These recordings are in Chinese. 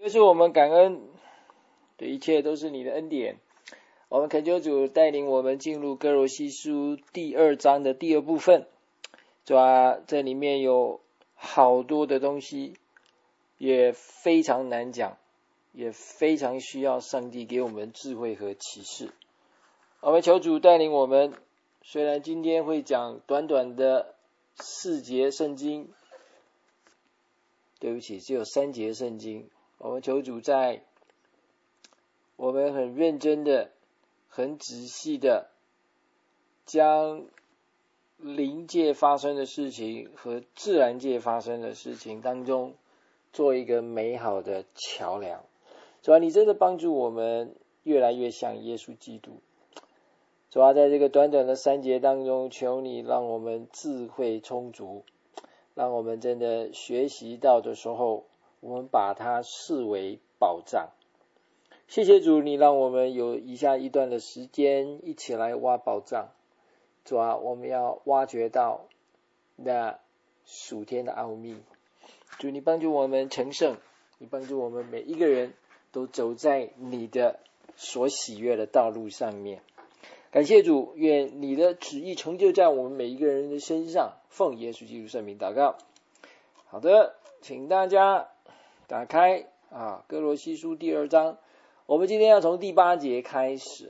就是我们感恩的一切都是你的恩典。我们恳求主带领我们进入歌罗西书第2章的第2部分。主啊，这里面有好多的东西，也非常难讲，也非常需要上帝给我们智慧和启示。我们求主带领我们，虽然今天会讲短短的4节圣经，对不起，只有3节圣经。我们求主在我们很认真的、很仔细的将灵界发生的事情和自然界发生的事情当中做一个美好的桥梁。主啊，你真的帮助我们越来越像耶稣基督。主啊，在这个短短的3节当中，求你让我们智慧充足，让我们真的学习到的时候，我们把它视为宝藏。谢谢主，你让我们有以下一段的时间一起来挖宝藏。主啊，我们要挖掘到那属天的奥秘。主，你帮助我们成圣，你帮助我们每一个人都走在你的所喜悦的道路上面。感谢主，愿你的旨意成就在我们每一个人的身上。奉耶稣基督圣名祷告。好的，请大家打开歌罗西书第2章。我们今天要从第8节开始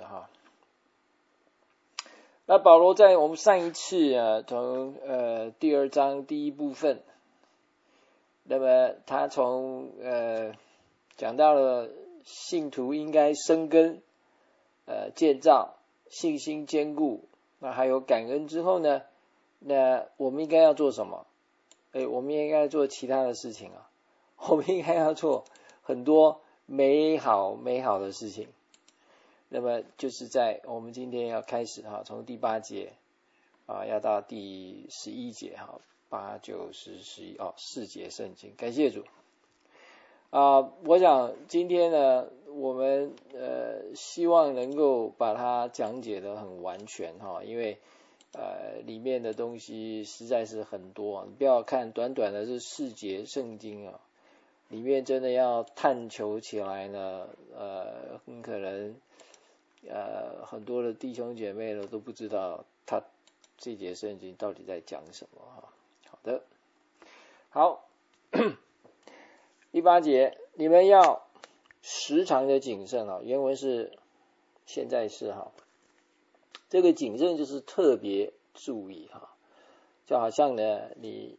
那保罗在我们上一次从第2章第1部分，那么他从讲到了信徒应该生根建造，信心坚固，那还有感恩之后呢，那我们应该要做什么？我们应该做其他的事情我们应该要做很多美好的事情。那么就是在我们今天要开始从第8节要到第11节8、9、10、11 4节圣经。感谢主我想今天呢，我们希望能够把它讲解得很完全因为里面的东西实在是很多你不要看短短的这4节圣经里面真的要探求起来呢很可能很多的弟兄姐妹呢都不知道他这节圣经到底在讲什么好的，好第8节，你们要时常的谨慎原文是现在是这个谨慎就是特别注意就好像呢你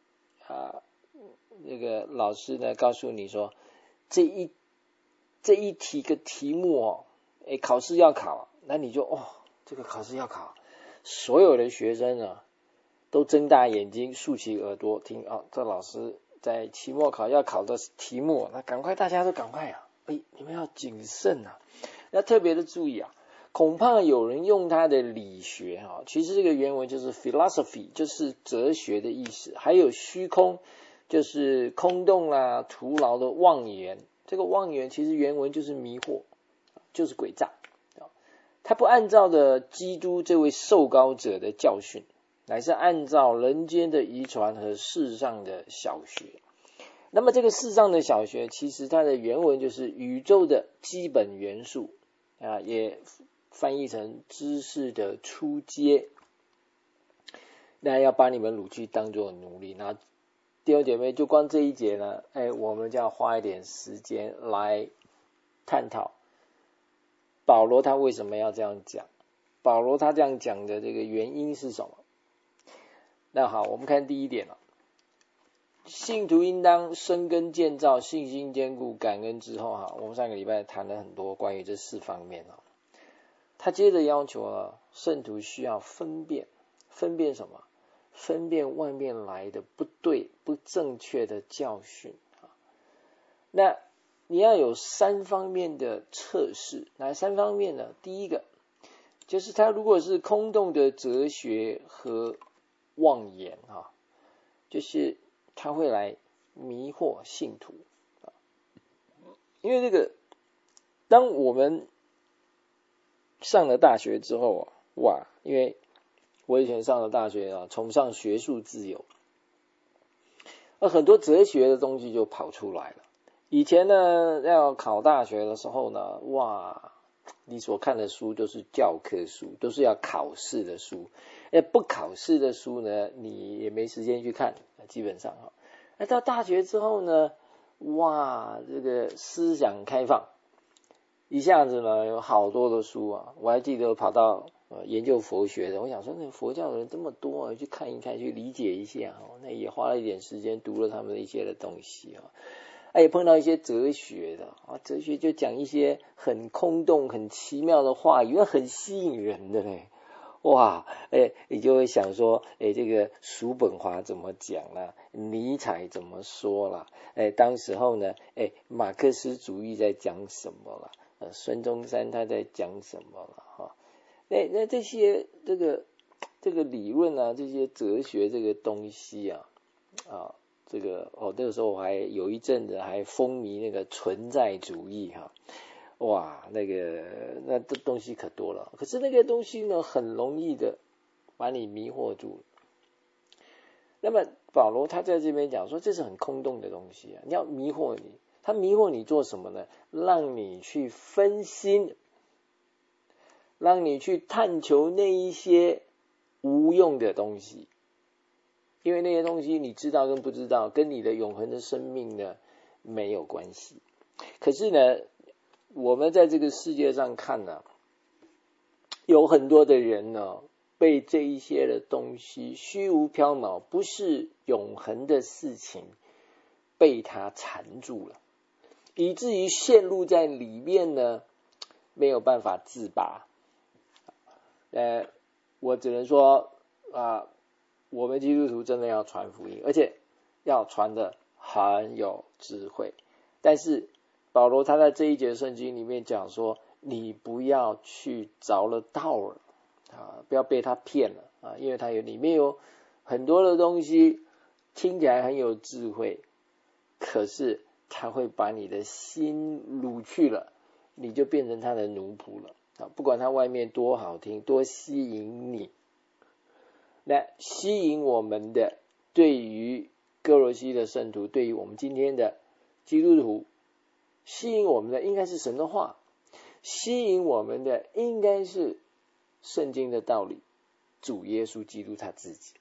那个老师呢告诉你说这一题目考试要考，那你就这个考试要考，所有的学生都睁大眼睛竖起耳朵听这老师在期末考要考的题目，那赶快大家都赶快你们要谨慎要特别的注意恐怕有人用他的理学其实这个原文就是 philosophy， 就是哲学的意思，还有虚空，就是空洞啦徒劳的妄言。这个妄言其实原文就是迷惑，就是诡诈他不按照的基督这位受膏者的教训，乃是按照人间的遗传和世上的小学。那么这个世上的小学其实它的原文就是宇宙的基本元素也翻译成知识的初阶。那要把你们掳去当作奴隶。那弟兄姐妹，就光这一节呢我们就要花一点时间来探讨保罗他为什么要这样讲，保罗他这样讲的这个原因是什么。那好，我们看第1点信徒应当生根建造，信心坚固，感恩之后我们上个礼拜谈了很多关于这4方面他接着要求圣徒需要分辨什么？分辨外面来的不对不正确的教训那你要有3方面的测试。哪3方面呢？第一个就是他如果是空洞的哲学和妄言就是他会来迷惑信徒因为这个当我们上了大学之后因为我以前上了大学崇尚学术自由很多哲学的东西就跑出来了。 以前呢，要考大学的时候呢，哇，你所看的书都是教科书，都是要考试的书。不考试的书呢，你也没时间去看，基本上哈。到大学之后呢，哇，这个思想开放，一下子呢有好多的书啊。我还记得跑到研究佛学的，我想说那佛教的人这么多啊，去看一看，去理解一下，那也花了一点时间读了他们的一些的东西啊。也碰到一些哲学的啊，哲学就讲一些很空洞、很奇妙的话语，很吸引人的嘞。哇，你就会想说，这个叔本华怎么讲啦？尼采怎么说啦？当时候呢，马克思主义在讲什么啦？孙中山他在讲什么了？哈，那这些这个理论啊，这些哲学这个东西啊，这个那个时候我还有一阵子还风靡那个存在主义哈，哇，那这东西可多了。可是那个东西呢，很容易的把你迷惑住。那么保罗他在这边讲说，这是很空洞的东西啊，你要迷惑你，他迷惑你做什么呢？让你去分心，让你去探求那一些无用的东西。因为那些东西你知道跟不知道，跟你的永恒的生命呢没有关系。可是呢，我们在这个世界上看呢，有很多的人呢，被这一些的东西虚无缥缈，不是永恒的事情，被它缠住了，以至于陷入在里面呢，没有办法自拔。我只能说我们基督徒真的要传福音，而且要传的很有智慧。但是保罗他在这一节圣经里面讲说，你不要去着了道了不要被他骗了因为他里面有很多的东西听起来很有智慧，可是他会把你的心掳去了，你就变成他的奴仆了不管他外面多好听，多吸引你。那吸引我们的，对于哥罗西的圣徒，对于我们今天的基督徒，吸引我们的应该是神的话，吸引我们的应该是圣经的道理，主耶稣基督他自己。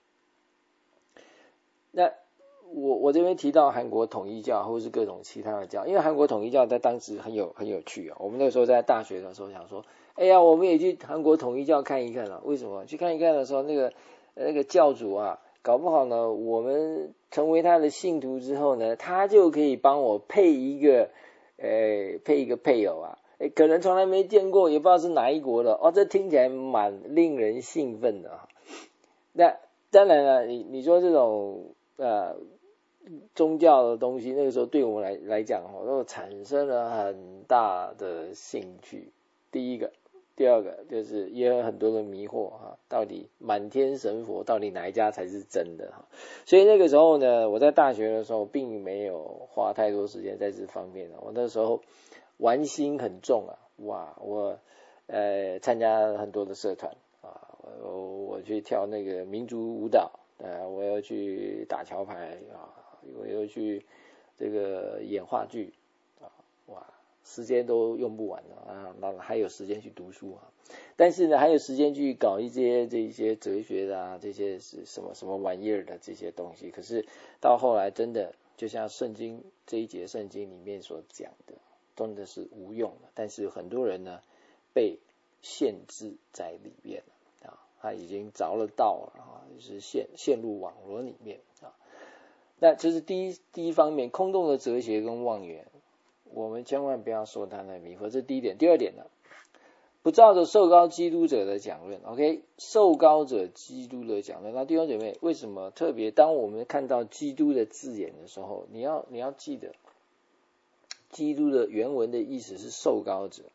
那我这边提到韩国统一教或是各种其他的教，因为韩国统一教在当时很有趣我们那个时候在大学的时候想说，我们也去韩国统一教看一看为什么？去看一看的时候，那个教主搞不好呢，我们成为他的信徒之后呢，他就可以帮我配一个配偶可能从来没见过，也不知道是哪一国的这听起来蛮令人兴奋的那当然了，你说这种宗教的东西，那个时候对我们来讲都产生了很大的兴趣。第一个，第二个就是也有很多的迷惑到底满天神佛到底哪一家才是真的所以那个时候呢，我在大学的时候并没有花太多时间在这方面我那时候玩心很重哇，我参加很多的社团我去跳那个民族舞蹈我要去打桥牌我又去这个演话剧哇，时间都用不完了那还有时间去读书但是呢还有时间去搞这些哲学的这些是什么玩意儿的这些东西。可是到后来真的就像圣经这一节圣经里面所讲的，真的是无用的。但是很多人呢被限制在里面了他已经着了道了就是陷入网络里面那这是第一方面，空洞的哲学跟妄言，我们千万不要受他的迷惑，这是第一点。第二点呢，不照着受膏基督者的讲论 ，OK， 受膏者基督的讲论。那弟兄姐妹，为什么特别当我们看到基督的字眼的时候，你要记得，基督的原文的意思是受膏者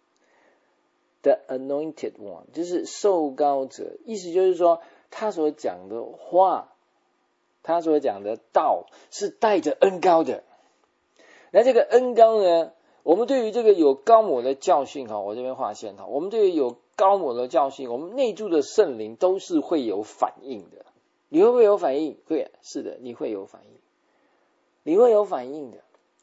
，the anointed one， 就是受膏者，意思就是说他所讲的话。他所讲的道是带着恩膏的，那这个恩膏呢，我们对于这个有膏抹的教训我这边划线我们对于有膏抹的教训，我们内住的圣灵都是会有反应的。你会不会有反应？会，是的，你会有反应，你会有反应的。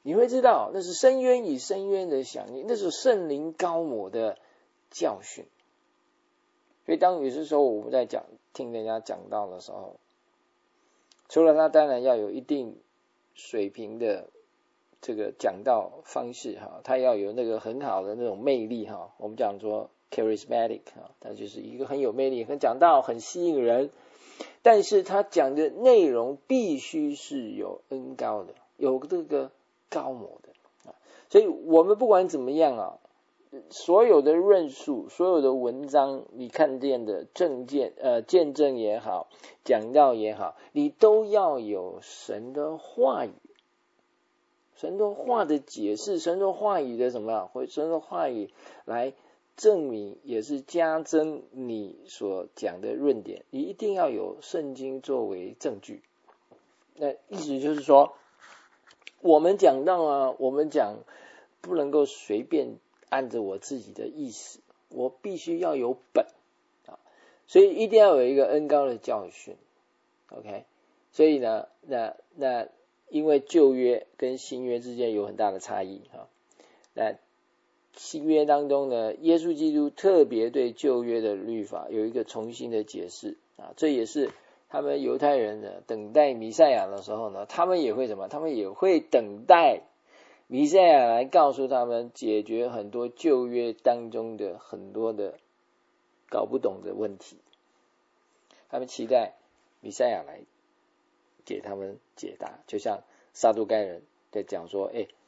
你会知道那是深渊与深渊的响应，那是圣灵高抹的教训。所以当有些时候我们在听人家讲道的时候，除了他当然要有一定水平的这个讲道方式他要有那个很好的那种魅力我们讲说 charismatic 他就是一个很有魅力，很讲道很吸引人，但是他讲的内容必须是有恩高的，有这个高模的所以我们不管怎么样所有的论述，所有的文章，你看见的见证也好，讲道也好，你都要有神的话语，神的话的解释，神的话语的什么？神的话语来证明，也是加增你所讲的论点。你一定要有圣经作为证据。那意思就是说，我们讲到我们讲不能够随便按着我自己的意思，我必须要有本所以一定要有一个恩高的教训。OK， 所以呢，那因为旧约跟新约之间有很大的差异那新约当中呢，耶稣基督特别对旧约的律法有一个重新的解释这也是他们犹太人呢等待弥赛亚的时候呢，他们也会什么？他们也会等待弥赛亚来告诉他们解决很多旧约当中的很多的搞不懂的问题，他们期待弥赛亚来给他们解答。就像撒都该人在讲说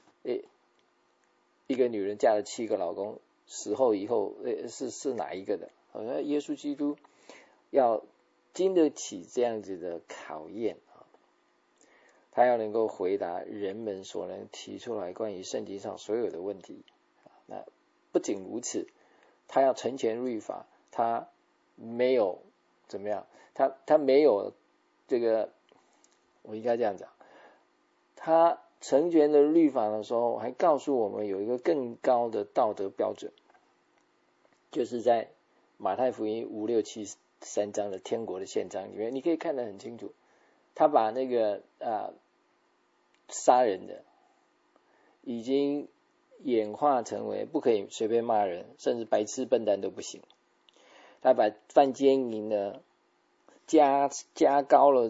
一个女人嫁了7个老公，死后以后是哪一个的？耶稣基督要经得起这样子的考验他要能够回答人们所能提出来关于圣经上所有的问题。那不仅如此，他要成全律法，他没有怎么样？他没有这个，我应该这样讲，他成全的律法的时候，还告诉我们有一个更高的道德标准，就是在马太福音5、6、7、3章的天国的宪章里面，你可以看得很清楚。他把那个杀人的已经演化成为不可以随便骂人，甚至白痴笨蛋都不行。他把犯奸淫呢加高了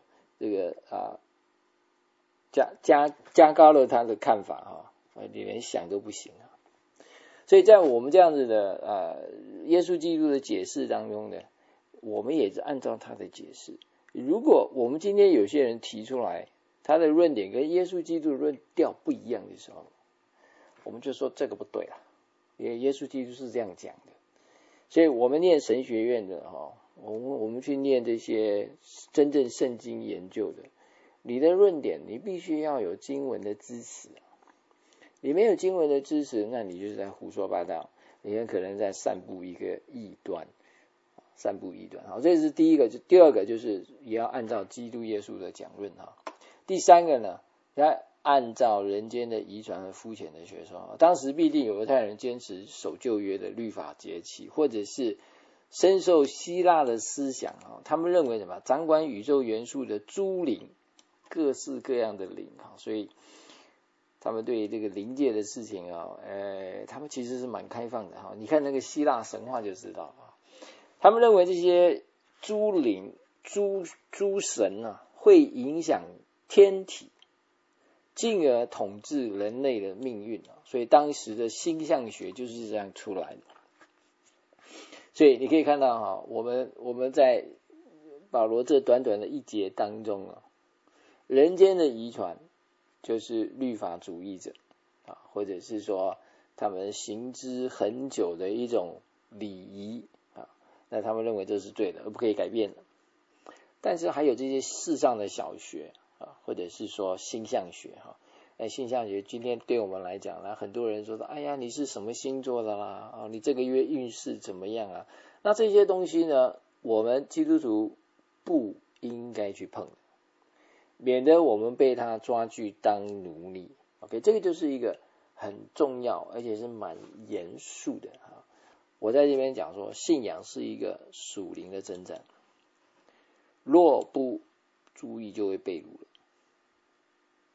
加高了他的看法你连想都不行所以在我们这样子的耶稣基督的解释当中呢，我们也是按照他的解释。如果我们今天有些人提出来他的论点跟耶稣基督的论调不一样的时候，我们就说这个不对了，因为耶稣基督是这样讲的。所以我们念神学院的我们去念这些真正圣经研究的，你的论点你必须要有经文的支持，你没有经文的支持，那你就是在胡说八道，你很可能在散布一个异端。好，这是第一个。第二个就是也要按照基督耶稣的讲论第三个呢，要按照人间的遗传和肤浅的学说。当时必定有犹太人坚持守旧约的律法节期，或者是深受希腊的思想他们认为什么？掌管宇宙元素的诸灵，各式各样的灵所以他们对这个灵界的事情他们其实是蛮开放的你看那个希腊神话就知道他们认为这些诸灵诸神会影响天体，进而统治人类的命运所以当时的星象学就是这样出来的。所以你可以看到我们在保罗这短短的一节当中人间的遗传就是律法主义者或者是说他们行之很久的一种礼仪那他们认为这是对的，而不可以改变的。但是还有这些世上的小学或者是说星象学星象学今天对我们来讲很多人说哎呀你是什么星座的啦你这个月运势怎么样那这些东西呢，我们基督徒不应该去碰，免得我们被他抓去当奴隶。 OK， 这个就是一个很重要而且是蛮严肃的我在这边讲说，信仰是一个属灵的征战，若不注意就会被掳了。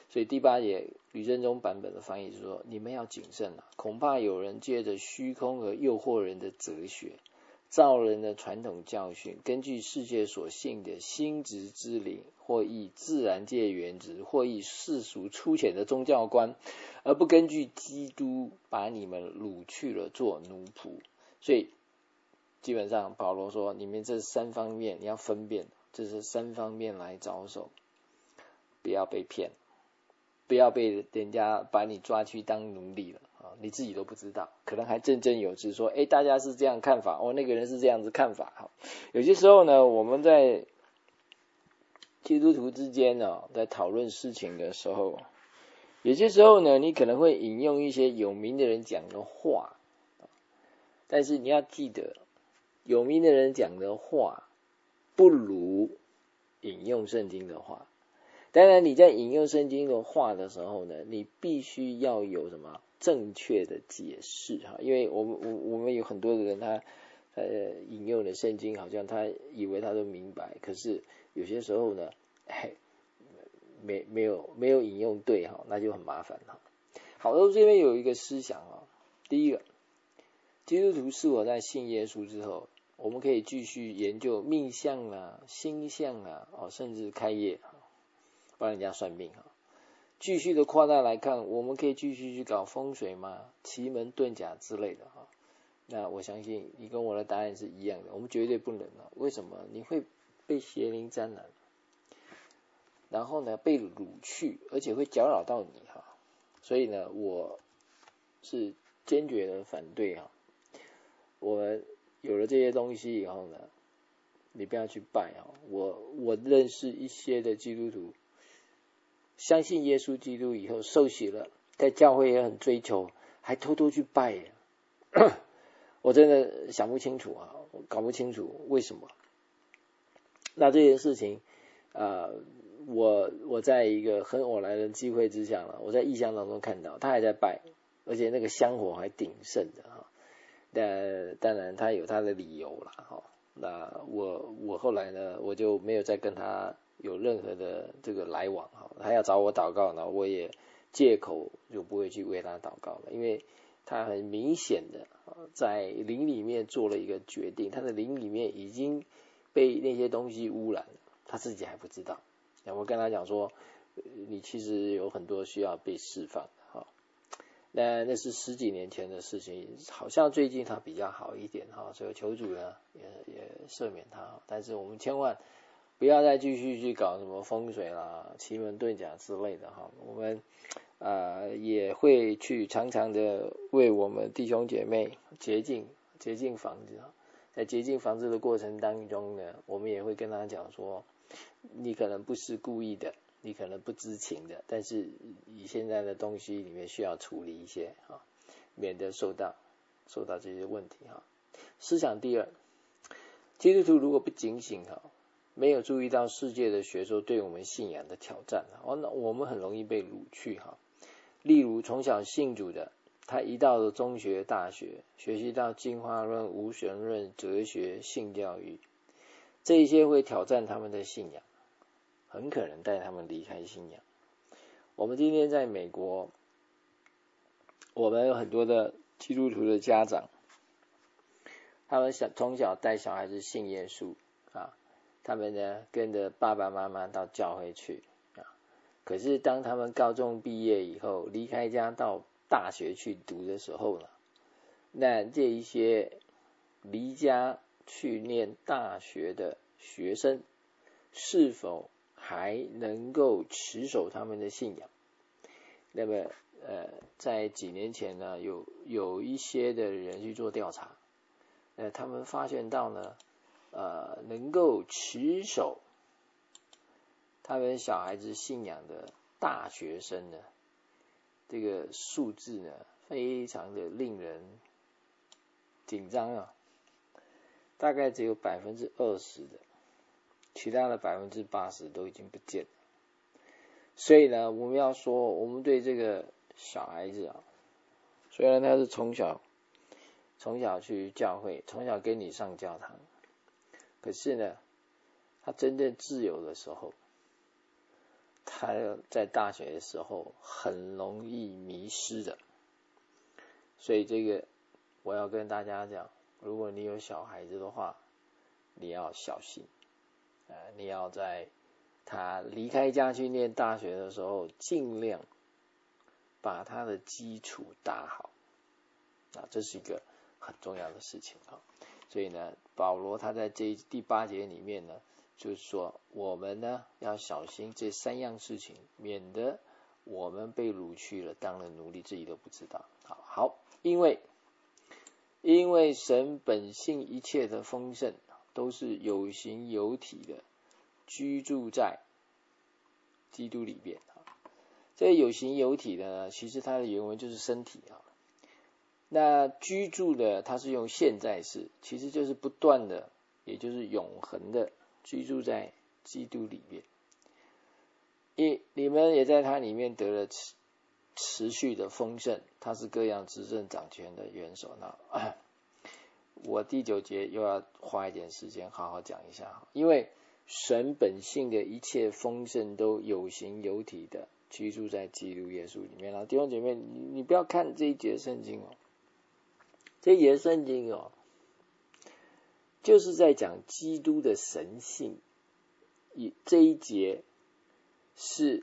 所以第8节吕振中版本的翻译是说，你们要谨慎啊，恐怕有人借着虚空而诱惑人的哲学，造人的传统教训，根据世界所信的心执之灵，或以自然界原则，或以世俗粗浅的宗教观，而不根据基督，把你们掳去了做奴仆。所以基本上保罗说，你们这3方面你要分辨，这是3方面来着手，不要被骗，不要被人家把你抓去当奴隶了啊，你自己都不知道，可能还振振有词说，大家是这样看法，那个人是这样子看法。有些时候呢，我们在基督徒之间在讨论事情的时候，有些时候呢，你可能会引用一些有名的人讲的话，但是你要记得，有名的人讲的话不如引用圣经的话。当然你在引用圣经的话的时候呢，你必须要有什么正确的解释，因为我们有很多的人他引用的圣经好像他以为他都明白，可是有些时候呢没有引用对，那就很麻烦。好，这边有一个思想，第一个，基督徒是否在信耶稣之后，我们可以继续研究命相啊、星象啊，甚至开业帮人家算命，继续的扩大来看，我们可以继续去搞风水吗？奇门遁甲之类的。那我相信你跟我的答案是一样的，我们绝对不能。为什么？你会被邪灵沾染，然后呢被掳去，而且会搅扰到你。所以呢，我是坚决的反对。我们有了这些东西以后呢，你不要去拜。我认识一些的基督徒，相信耶稣基督以后受洗了，在教会也很追求，还偷偷去拜。我真的想不清楚，我搞不清楚为什么。那这件事情我在一个很偶然的机会之下，我在异象当中看到他还在拜，而且那个香火还鼎盛的。当然他有他的理由啦。那我后来呢，我就没有再跟他有任何的这个来往。他要找我祷告呢，我也借口就不会去为他祷告了，因为他很明显的在灵里面做了一个决定，他的灵里面已经被那些东西污染了，他自己还不知道。我跟他讲说，你其实有很多需要被释放的。那是10几年前的事情，好像最近他比较好一点，所以求主呢也赦免他。但是我们千万不要再继续去搞什么风水啦、奇门遁甲之类的。我们也会去常常的为我们弟兄姐妹洁净房子。在洁净房子的过程当中呢，我们也会跟他讲说，你可能不是故意的，你可能不知情的，但是以现在的东西里面需要处理一些，免得受到这些问题。思想第二，基督徒如果不警醒，没有注意到世界的学说对我们信仰的挑战，那我们很容易被掳去。例如从小信主的，他一到了中学大学，学习到进化论、无神论、哲学、性教育，这一些会挑战他们的信仰，很可能带他们离开信仰。我们今天在美国，我们有很多的基督徒的家长，他们从小带小孩子信耶稣，他们呢跟着爸爸妈妈到教会去，可是当他们高中毕业以后，离开家到大学去读的时候呢，那这一些离家去念大学的学生，是否还能够持守他们的信仰？那么在几年前呢，有一些的人去做调查，他们发现到呢，能够持守他们小孩子信仰的大学生呢，这个数字呢非常的令人紧张，大概只有20%的，其他的80%都已经不见了。所以呢，我们要说，我们对这个小孩子虽然他是从小去教会，从小跟你上教堂，可是呢，他真正自由的时候， 他在大学的时候很容易迷失的。所以这个我要跟大家讲，如果你有小孩子的话，你要小心，你要在他离开家去念大学的时候，尽量把他的基础打好，这是一个很重要的事情啊。所以呢，保罗他在第8节里面呢，就是说我们呢要小心这3样事情，免得我们被掳去了，当了奴隶自己都不知道。好，因为神本性一切的丰盛都是有形有体的居住在基督里面。这个有形有体的呢，其实它的原文就是身体啊。那居住的它是用现在式，其实就是不断的，也就是永恒的居住在基督里面。你们也在它里面得了持续的丰盛，它是各样执政掌权的元首。那我第9节又要花一点时间好好讲一下，因为神本性的一切丰盛都有形有体的居住在基督耶稣里面了。弟兄姐妹，你不要看这一节圣经哦，这一节圣经哦，就是在讲基督的神性。这一节是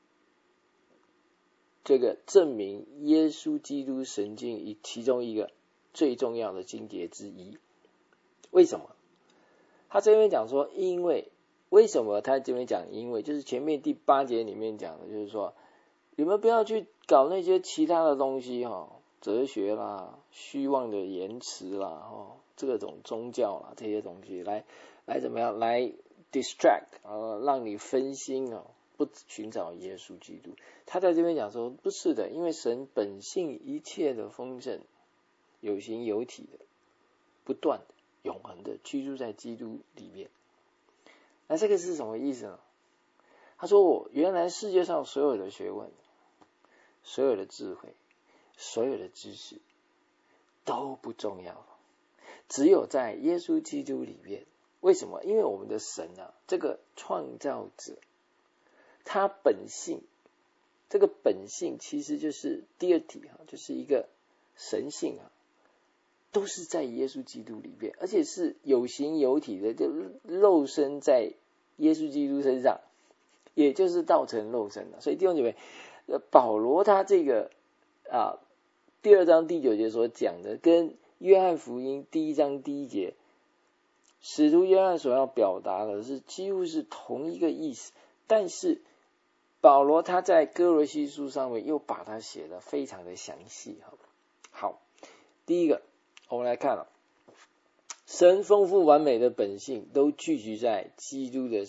这个证明耶稣基督神性其中一个最重要的经节之一。为什么？他这边讲说为什么他这边讲就是前面第8节里面讲的，就是说你们不要去搞那些其他的东西哲学啦、虚妄的言辞啦、这种宗教啦，这些东西来怎么样来 distract 让你分心不寻找耶稣基督。他在这边讲说不是的，因为神本性一切的丰盛有形有体的不断的永恒的居住在基督里面。那这个是什么意思呢？他说原来世界上所有的学问、所有的智慧、所有的知识都不重要了，只有在耶稣基督里面。为什么？因为我们的神这个创造者，他本性，这个本性其实就是 deity 就是一个神性都是在耶稣基督里面，而且是有形有体的，就肉身在耶稣基督身上，也就是道成肉身了。所以弟兄姐妹，保罗他这个第2章第9节所讲的，跟约翰福音第1章第1节使徒约翰所要表达的是几乎是同一个意思，但是保罗他在哥罗西书上面又把它写得非常的详细。好，第一个我们来看神丰富完美的本性都聚集在基督的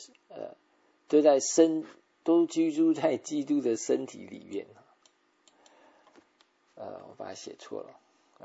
都居住在基督的身体里面。我把它写错了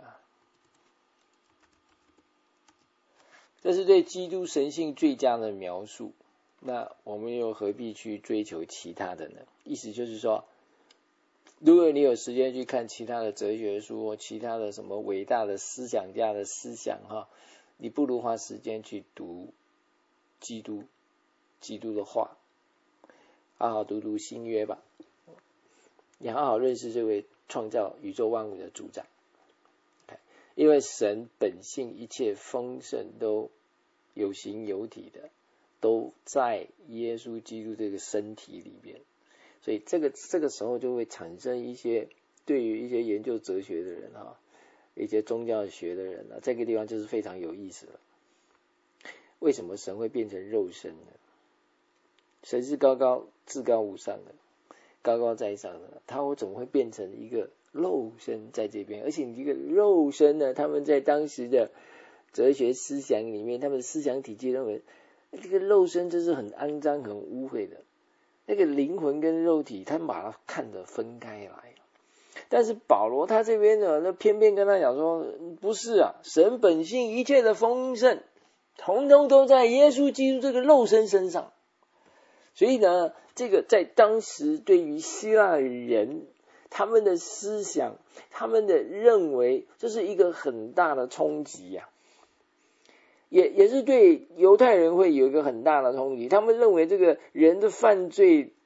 这是对基督神性最佳的描述，那我们又何必去追求其他的呢？意思就是说，如果你有时间去看其他的哲学书或其他的什么伟大的思想家的思想你不如花时间去读基督的话，好好读新约吧，你好好认识这位创造宇宙万物的主宰。因为神本性一切丰盛都有形有体的都在耶稣基督这个身体里面，所以这个时候就会产生一些对于一些研究哲学的人一些宗教学的人这个地方就是非常有意思了。为什么神会变成肉身呢？神是至高无上的，高高在上的，他怎么会变成一个肉身在这边？而且你这个肉身呢，他们在当时的哲学思想里面，他们的思想体系认为这个肉身就是很肮脏很污秽的，那个灵魂跟肉体他们把它看得分开来。但是保罗他这边呢，那偏偏跟他讲说不是神本性一切的丰盛统统都在耶稣基督这个肉身身上。所以呢，这个在当时对于希腊人他们的思想，他们的认为这是一个很大的冲击也是对犹太人会有一个很大的冲击。他们认为这个人的犯罪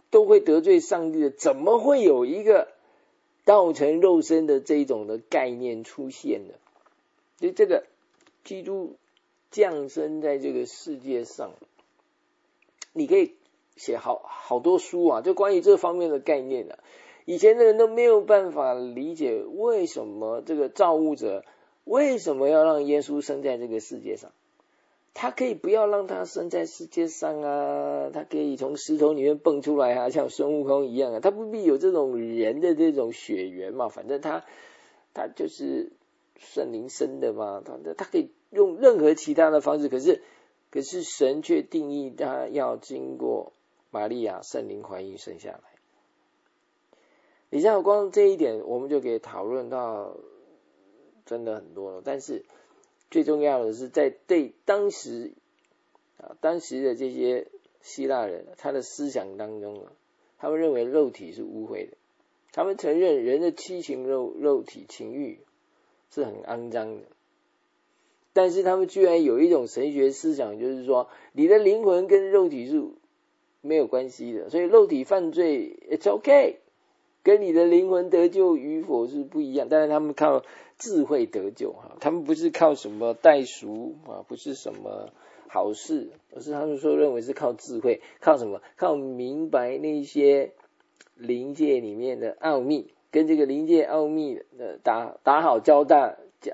都会得罪上帝的，怎么会有一个道成肉身的这一种的概念出现呢？所以这个基督降生在这个世界上，你可以写好多书啊，就关于这方面的概念啊。以前的人都没有办法理解为什么这个造物者为什么要让耶稣生在这个世界上。他可以不要让他生在世界上啊，他可以从石头里面蹦出来啊，像孙悟空一样啊，他不必有这种人的这种血缘嘛，反正他就是圣灵生的嘛，他可以用任何其他的方式，可是神却定义他要经过玛利亚圣灵怀孕生下来。你像光这一点我们就可以讨论到真的很多了，但是最重要的是在对当时的这些希腊人，他的思想当中他们认为肉体是污秽的，他们承认人的七情肉体情欲是很肮脏的，但是他们居然有一种神学思想，就是说你的灵魂跟肉体是没有关系的，所以肉体犯罪 it's okay， 跟你的灵魂得救与否是不一样。但是他们靠智慧得救，他们不是靠什么代赎，不是什么好事，而是他们说认为是靠智慧，靠什么？靠明白那些灵界里面的奥秘，跟这个灵界奥秘打好交道，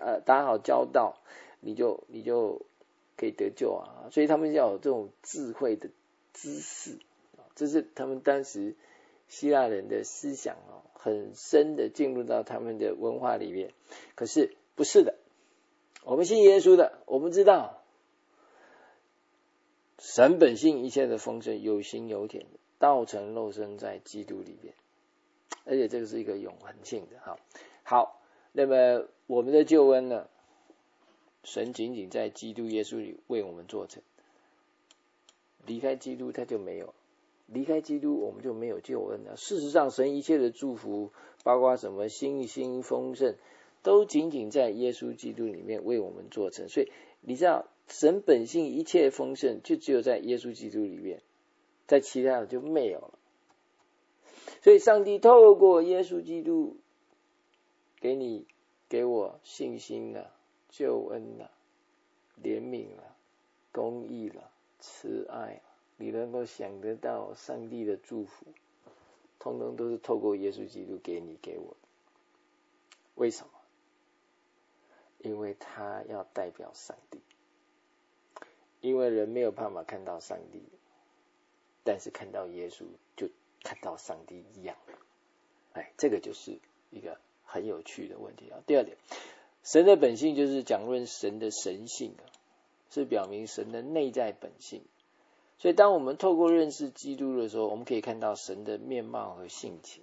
你就可以得救啊！所以他们要有这种智慧的知识，这是他们当时希腊人的思想很深的进入到他们的文化里面。可是不是的，我们信耶稣的，我们知道神本性一切的丰盛，有形有体的，道成肉身在基督里面，而且这个是一个永恒性的。好，那么我们的救恩呢，神仅仅在基督耶稣里为我们做成，离开基督他就没有，离开基督我们就没有救恩了。事实上神一切的祝福，包括什么信心丰盛，都仅仅在耶稣基督里面为我们做成。所以你知道神本性一切丰盛就只有在耶稣基督里面，在其他的就没有了。所以上帝透过耶稣基督给你给我信心了，救恩了，怜悯了，公义了，慈爱了，你能够想得到上帝的祝福，通通都是透过耶稣基督给你给我。为什么？因为他要代表上帝，因为人没有办法看到上帝，但是看到耶稣就看到上帝一样。这个就是一个很有趣的问题。第二点，神的本性就是讲论神的神性，是表明神的内在本性。所以当我们透过认识基督的时候，我们可以看到神的面貌和性情，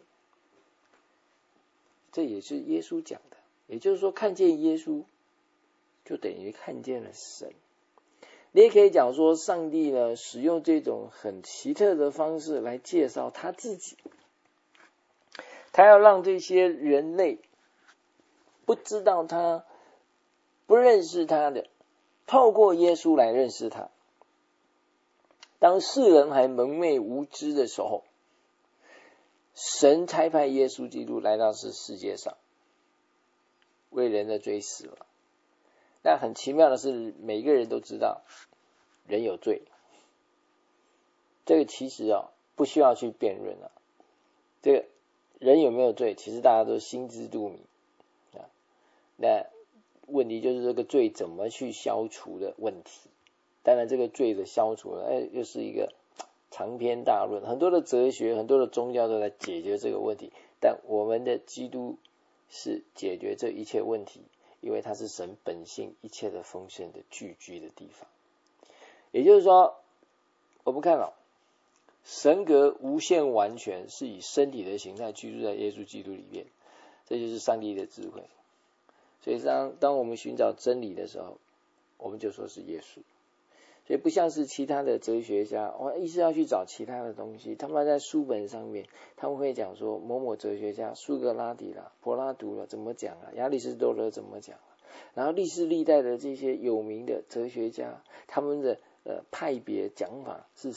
这也是耶稣讲的。也就是说看见耶稣就等于看见了神。你也可以讲说上帝呢使用这种很奇特的方式来介绍他自己，他要让这些人类不知道他不认识他的，透过耶稣来认识他。当世人还蒙昧无知的时候，神差派耶稣基督来到这世界上，为人的罪死了。那很奇妙的是，每一个人都知道人有罪，这个其实不需要去辩论了。这个人有没有罪，其实大家都心知肚明。那问题就是这个罪怎么去消除的问题。当然这个罪的消除又是一个长篇大论，很多的哲学很多的宗教都在解决这个问题，但我们的基督是解决这一切问题，因为它是神本性一切的丰盛的聚居的地方。也就是说我们看神格无限完全是以身体的形态居住在耶稣基督里面，这就是上帝的智慧。所以当我们寻找真理的时候，我们就说是耶稣。所以不像是其他的哲学家一直要去找其他的东西，他们在书本上面他们会讲说某某哲学家苏格拉底啦、柏拉图啦怎么讲亚里士多德怎么讲然后历世历代的这些有名的哲学家他们的派别讲法是什么。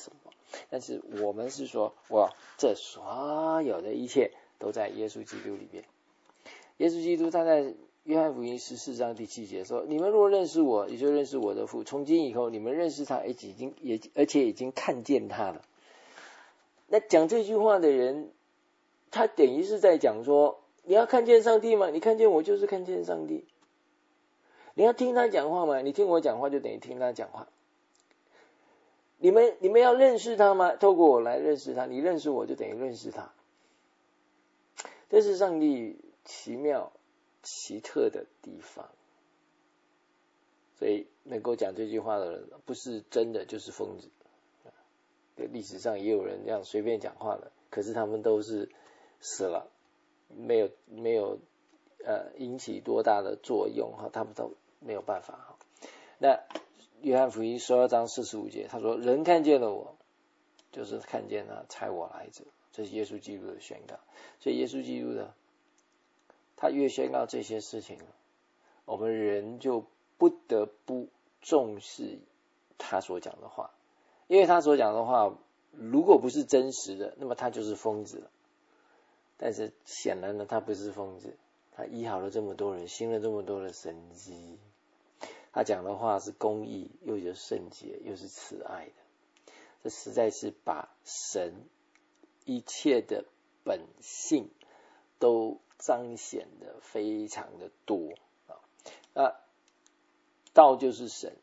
但是我们是说，哇，这所有的一切都在耶稣基督里面。耶稣基督他在约翰福音14章第7节说，你们若认识我，也就认识我的父，从今以后你们认识他，而且已经看见他了。那讲这句话的人，他等于是在讲说，你要看见上帝吗？你看见我就是看见上帝。你要听他讲话吗？你听我讲话就等于听他讲话。你们要认识他吗？透过我来认识他，你认识我就等于认识他。这是上帝奇妙奇特的地方。所以能够讲这句话的人，不是真的就是疯子。历史上也有人这样随便讲话的，可是他们都是死了，没有引起多大的作用哈，他们都没有办法哈。那约翰福音12章45节，他说：“人看见了我，就是看见了差我来者。”这是耶稣基督的宣告。所以耶稣基督的，他越宣告这些事情，我们人就不得不重视他所讲的话。因为他所讲的话如果不是真实的，那么他就是疯子了。但是显然呢，他不是疯子，他医好了这么多人，行了这么多的神迹，他讲的话是公义，又有圣洁，又是慈爱的。这实在是把神一切的本性都彰显的非常的多啊。道就是神，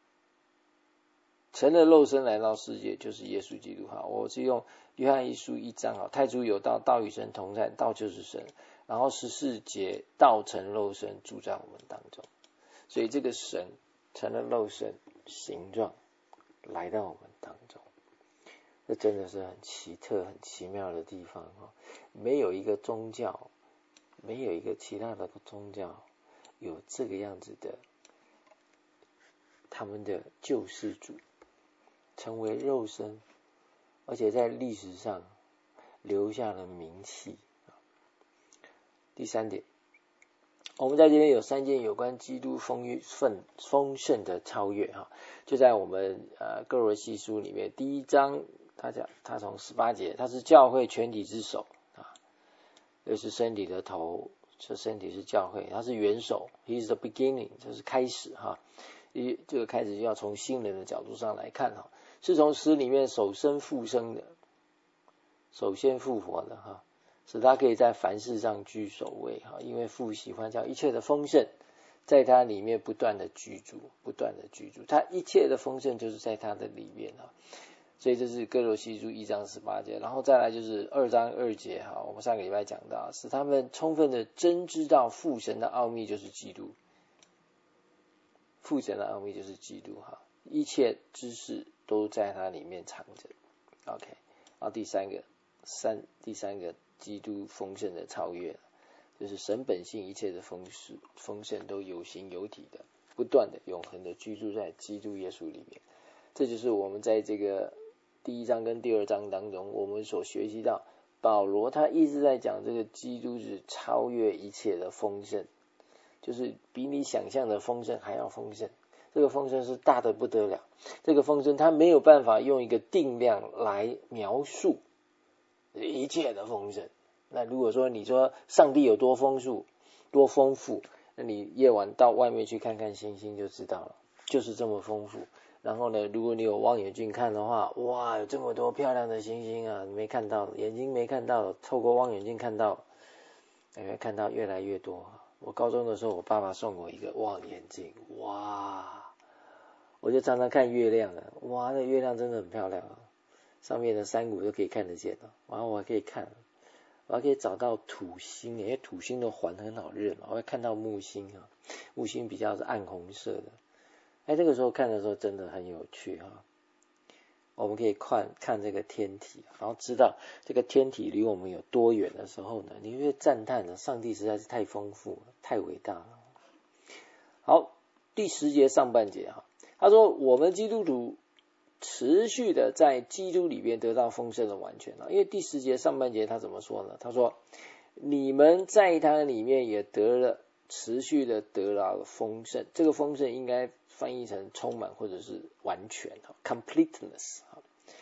成了肉身来到世界，就是耶稣基督哈。我是用约翰一书1章哈，太初有道，道与神同在，道就是神。然后14节，道成肉身住在我们当中。所以这个神成了肉身形状来到我们当中，这真的是很奇特很奇妙的地方哈。没有一个宗教，没有一个其他的宗教有这个样子的，他们的救世主成为肉身，而且在历史上留下了名气。第3点，我们在这边有3件有关基督丰盛的超越哈，就在我们哥罗西书里面第1章，他从18节，他是教会全体之首啊，又是身体的头，这身体是教会，他是元首 ，He is the beginning， 这是开始哈。这个开始就要从新人的角度上来看哈，是从死里面首生复生的，首先复活的哈，使他可以在凡事上居首位哈，因为父喜欢叫一切的丰盛在他里面不断的居住，他一切的丰盛就是在他的里面哈。所以这是哥罗西书1章18节，然后再来就是2章2节哈，我们上个礼拜讲到，使他们充分的真知道父神的奥秘就是基督。父神的奥秘就是基督哈，一切知识都在它里面藏着。OK， 然后第三个基督丰盛的超越，就是神本性一切的丰盛都有形有体的，不断的永恒的居住在基督耶稣里面。这就是我们在这个第1章跟第2章当中我们所学习到，保罗他一直在讲这个基督是超越一切的丰盛，就是比你想象的丰盛还要丰盛，这个丰盛是大的不得了，这个丰盛它没有办法用一个定量来描述一切的丰盛。那如果说你说上帝有多丰富，那你夜晚到外面去看看星星就知道了，就是这么丰富。然后呢，如果你有望远镜看的话，哇，有这么多漂亮的星星啊，没看到，眼睛没看到，透过望远镜看到，你会看到越来越多。我高中的时候，我爸爸送我一个望远镜，哇，我就常常看月亮了，哇，那月亮真的很漂亮啊，上面的山谷都可以看得见了，然后我还可以找到土星，因为土星的环很好认嘛，我会看到木星啊，木星比较是暗红色的，这个时候看的时候真的很有趣啊。我们可以看这个天体，然后知道这个天体离我们有多远的时候呢，你会赞叹了，上帝实在是太丰富了，太伟大了。好，第10节上半节哈，他说我们基督徒持续的在基督里面得到丰盛的完全了，因为第10节上半节他怎么说呢？他说你们在他里面也持续的得了丰盛，这个丰盛应该翻译成充满或者是完全 completeness。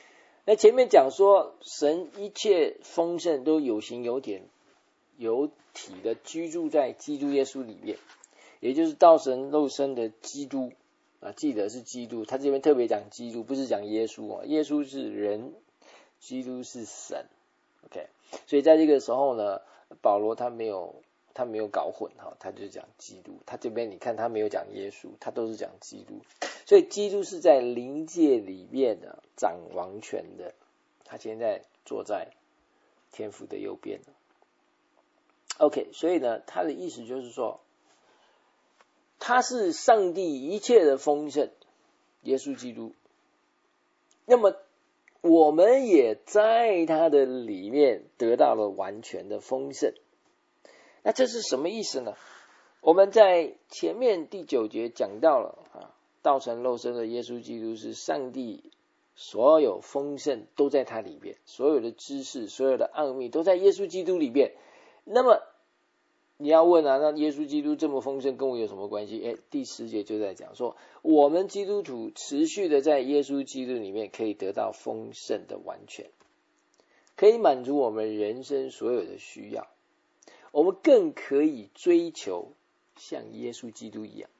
那前面讲说，神一切丰盛都有形有体的居住在基督耶稣里面，也就是道神肉身的基督啊，记得是基督，他这边特别讲基督，不是讲耶稣啊，耶稣是人，基督是神。OK， 所以在这个时候呢，保罗他没有搞混哈，他就讲基督。他这边你看他没有讲耶稣，他都是讲基督。所以基督是在灵界里面的掌王权的，他现在坐在天父的右边。OK， 所以呢，他的意思就是说，他是上帝一切的丰盛，耶稣基督。那么我们也在他的里面得到了完全的丰盛。那这是什么意思呢？我们在前面第9节讲到了啊，道成肉身的耶稣基督是上帝所有丰盛都在他里面，所有的知识，所有的奥秘都在耶稣基督里面。那么你要问啊，那耶稣基督这么丰盛跟我有什么关系？第10节就在讲说，我们基督徒持续的在耶稣基督里面可以得到丰盛的完全，可以满足我们人生所有的需要，我们更可以追求像耶稣基督一样，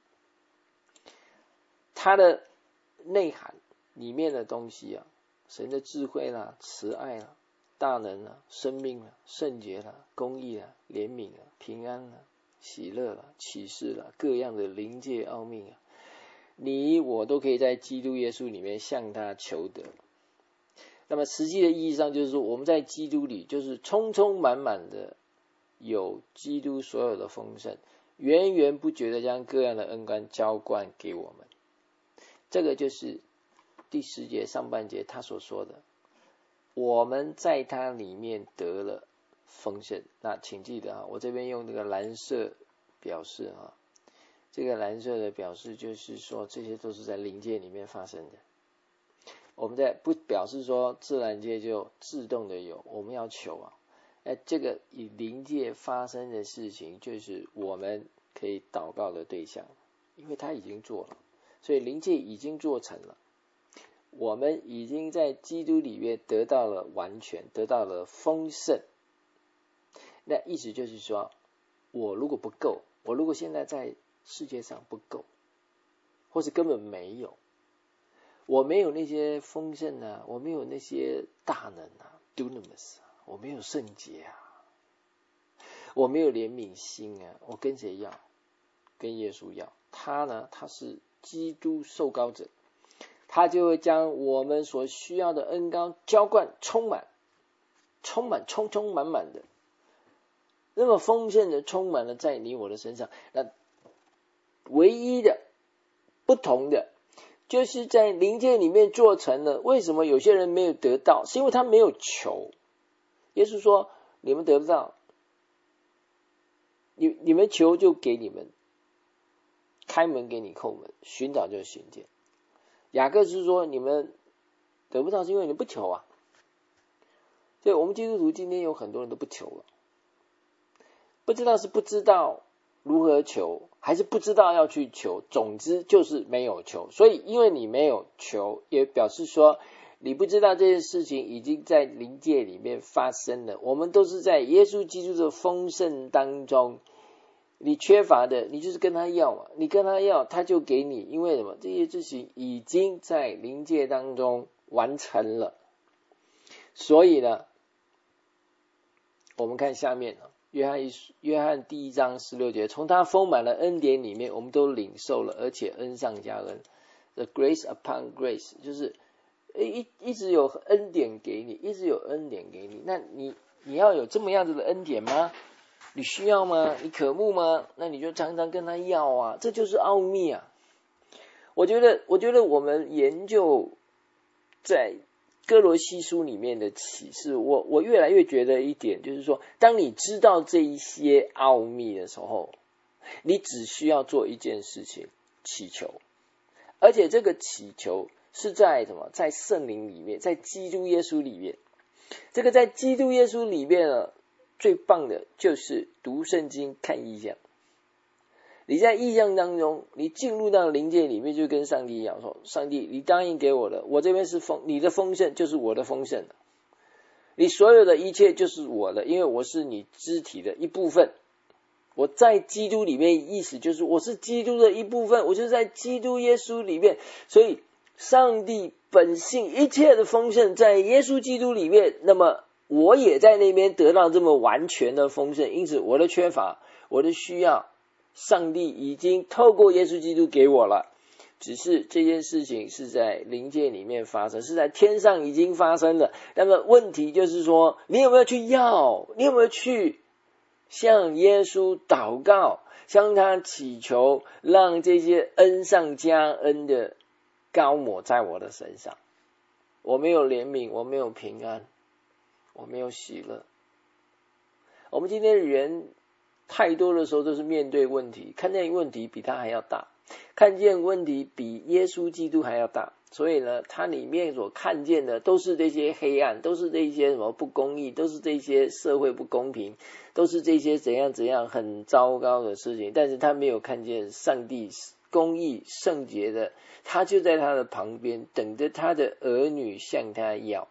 他的内涵里面的东西啊，神的智慧啦、慈爱啦、大能啦、生命啦、圣洁啦、公义啦、怜悯啦、平安啦、喜乐啦、启示啦，各样的灵界奥秘啊，你我都可以在基督耶稣里面向他求得。那么实际的意义上就是说，我们在基督里就是充充满满的有基督所有的丰盛，源源不绝的将各样的恩甘浇灌给我们。这个就是第10节上半节他所说的，我们在他里面得了丰盛。那请记得啊，我这边用这个蓝色表示啊，这个蓝色的表示就是说，这些都是在灵界里面发生的。我们在不表示说自然界就自动的有，我们要求啊，这个以灵界发生的事情，就是我们可以祷告的对象，因为他已经做了，所以灵界已经做成了。我们已经在基督里面得到了完全，得到了丰盛。那意思就是说，我如果不够，我如果现在在世界上不够，或是根本没有，我没有那些丰盛啊，我没有那些大能啊 dunamis 啊，我没有圣洁啊，我没有怜悯心啊，我跟谁要？跟耶稣要。他呢，他是基督受膏者，他就会将我们所需要的恩膏浇灌，充满充满的，那么丰盛的充满了在你我的身上。那唯一的不同的就是在灵界里面做成了。为什么有些人没有得到？是因为他没有求。耶稣说，你们得不到，你们求就给你们，开门给你叩门，寻找就寻见。雅各是说，你们得不到是因为你不求啊。所以我们基督徒今天有很多人都不求了，不知道是不知道如何求，还是不知道要去求，总之就是没有求。所以因为你没有求，也表示说你不知道这件事情已经在灵界里面发生了。我们都是在耶稣基督的丰盛当中，你缺乏的你就是跟他要嘛，你跟他要他就给你。因为什么？这些事情已经在灵界当中完成了。所以呢，我们看下面约翰第1章16节，从他丰满的恩典里面，我们都领受了，而且恩上加恩。 The grace upon grace， 就是一直有恩典给你，一直有恩典给你。那你要有这么样子的恩典吗？你需要吗？你渴慕吗？那你就常常跟他要啊，这就是奥秘啊。我觉得我们研究在哥罗西书里面的启示，我越来越觉得一点，就是说，当你知道这一些奥秘的时候，你只需要做一件事情，祈求。而且这个祈求是在什么？在圣灵里面，在基督耶稣里面。这个在基督耶稣里面呢，最棒的就是读圣经看异象。 你在意象当中，你进入到灵界里面，就跟上帝一样说：上帝，你答应给我的，我这边是你的丰盛就是我的丰盛，你所有的一切就是我的，因为我是你肢体的一部分。我在基督里面，意思就是我是基督的一部分，我就是在基督耶稣里面。所以上帝本性一切的丰盛在耶稣基督里面，那么我也在那边得到这么完全的丰盛。因此我的缺乏，我的需要，上帝已经透过耶稣基督给我了，只是这件事情是在灵界里面发生，是在天上已经发生了。那么问题就是说，你有没有去要，你有没有去向耶稣祷告，向他祈求，让这些恩上加恩的膏抹在我的身上。我没有怜悯，我没有平安，我没有喜乐。我们今天人太多的时候都是面对问题，看见问题比他还要大，看见问题比耶稣基督还要大。所以呢，他里面所看见的都是这些黑暗，都是这些什么不公义，都是这些社会不公平，都是这些怎样怎样很糟糕的事情。但是他没有看见上帝公义圣洁的，他就在他的旁边等着他的儿女向他要。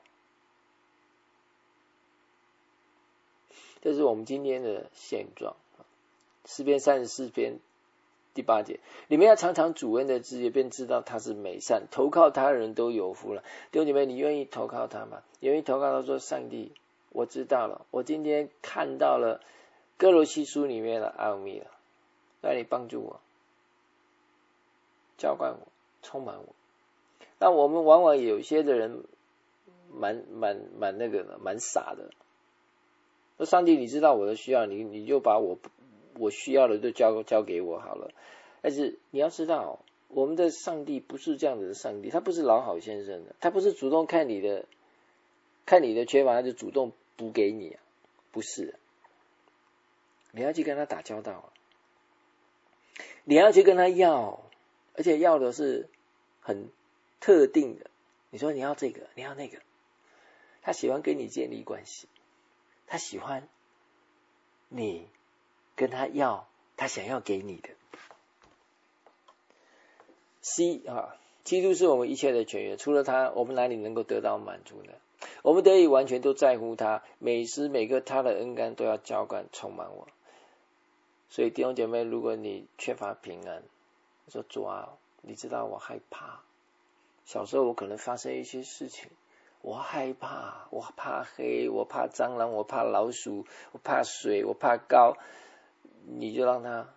这是我们今天的现状。诗篇34篇第8节，你们要尝尝主恩的滋味，便知道他是美善，投靠他人都有福了。弟兄姐妹，你愿意投靠他吗？你愿意投靠他说：上帝，我知道了，我今天看到了哥罗西书里面的奥秘了，那你帮助我，浇灌我，充满我。那我们往往有些的人蛮那个的，蛮傻的。说上帝，你知道我的需要，你就把我需要的都交给我好了。但是你要知道，我们的上帝不是这样子的上帝，他不是老好先生的，他不是主动看你的缺乏他就主动补给你啊，不是。你要去跟他打交道，你要去跟他要，而且要的是很特定的。你说你要这个，你要那个，他喜欢跟你建立关系，他喜欢你跟他要他想要给你的。C 基督是我们一切的泉源，除了他，我们哪里能够得到满足呢？我们得以完全都在乎他，每时每刻他的恩甘都要浇灌充满我。所以弟兄姐妹，如果你缺乏平安，说主啊，你知道我害怕，小时候我可能发生一些事情，我害怕，我怕黑，我怕蟑螂，我怕老鼠，我怕水，我怕高，你就让他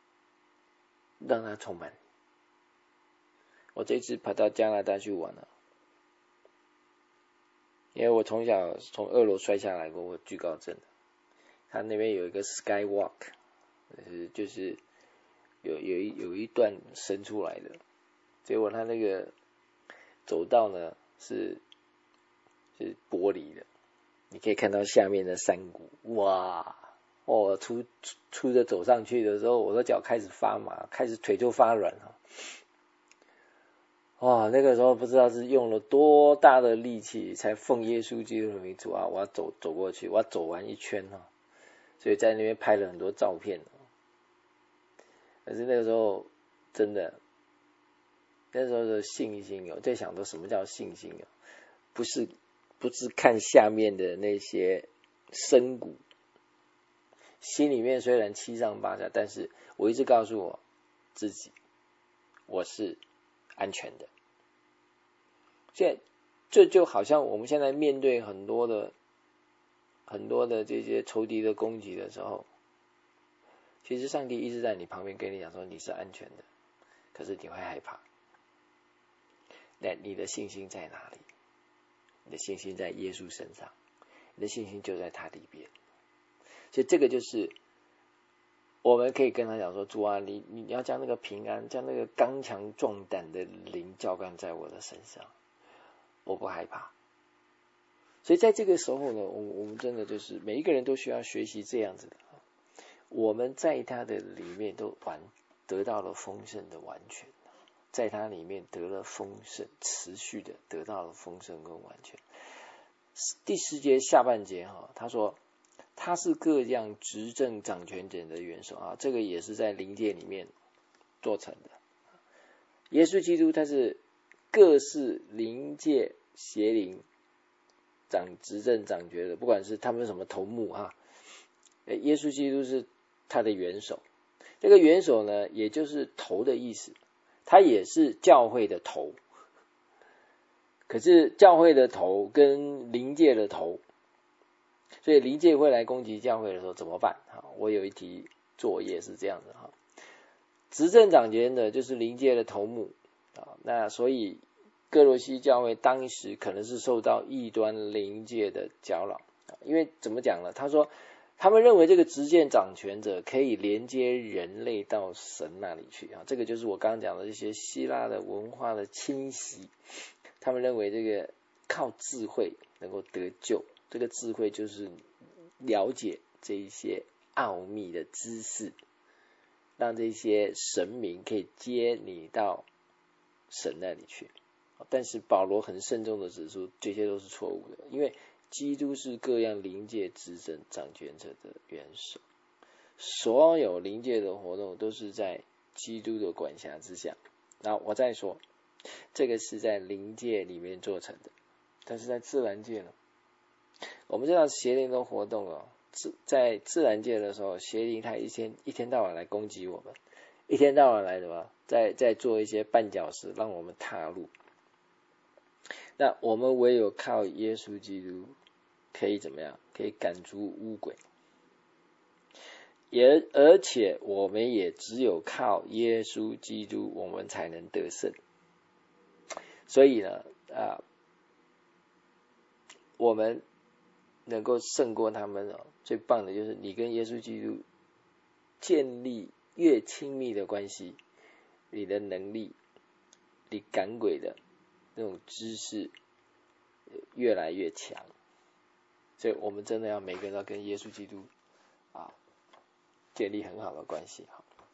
充满。我这次跑到加拿大去玩了，因为我从小从2楼摔下来过，我惧高症。他那边有一个 skywalk， 就是有一段伸出来的，结果他那个走道呢是玻璃的，你可以看到下面的山谷。哇！出着走上去的时候，我的脚开始发麻，开始腿就发软了。哇，那个时候不知道是用了多大的力气才奉耶稣基督的名主啊！我要走过去，我要走完一圈啊！所以在那边拍了很多照片。可是那个时候真的，那时候的信心我在想说什么叫信心不是看下面的那些深谷，心里面虽然七上八下，但是我一直告诉我自己，我是安全的。现在这就好像我们现在面对很多的这些仇敌的攻击的时候，其实上帝一直在你旁边跟你讲说你是安全的，可是你会害怕。那你的信心在哪里？你的信心在耶稣身上，你的信心就在他里边。所以这个就是我们可以跟他讲说，主啊，你要将那个平安，将那个刚强壮胆的灵浇灌在我的身上，我不害怕。所以在这个时候呢，我们真的就是每一个人都需要学习这样子的，我们在他的里面都得到了丰盛的完全，在他里面得了丰盛，持续的得到了丰盛跟完全。第10节下半节他说， 他是各样执政掌权者的元首啊，这个也是在灵界里面做成的。耶稣基督他是各式灵界邪灵执政掌权的，不管是他们什么头目哈，耶稣基督是他的元首。这个元首呢，也就是头的意思，他也是教会的头。可是教会的头跟灵界的头，所以灵界会来攻击教会的时候怎么办？我有一题作业是这样的哈，执政掌权的就是灵界的头目啊，那所以哥罗西教会当时可能是受到异端灵界的搅扰，因为怎么讲呢？他说他们认为这个执剑掌权者可以连接人类到神那里去啊，这个就是我刚刚讲的这些希腊的文化的侵袭。他们认为这个靠智慧能够得救，这个智慧就是了解这一些奥秘的知识，让这些神明可以接你到神那里去。但是保罗很慎重的指出，这些都是错误的，因为基督是各样灵界执政掌权者的元首，所有灵界的活动都是在基督的管辖之下。然后我再说，这个是在灵界里面做成的，但是在自然界呢，我们知道邪灵的活动在自然界的时候，邪灵它一天到晚来攻击我们，一天到晚来什么，在做一些绊脚石让我们踏入。那我们唯有靠耶稣基督可以怎么样？可以赶逐污鬼，而且我们也只有靠耶稣基督我们才能得胜。所以呢我们能够胜过他们最棒的就是你跟耶稣基督建立越亲密的关系，你的能力，你赶鬼的那种知识越来越强。所以我们真的要每个人要跟耶稣基督建立很好的关系。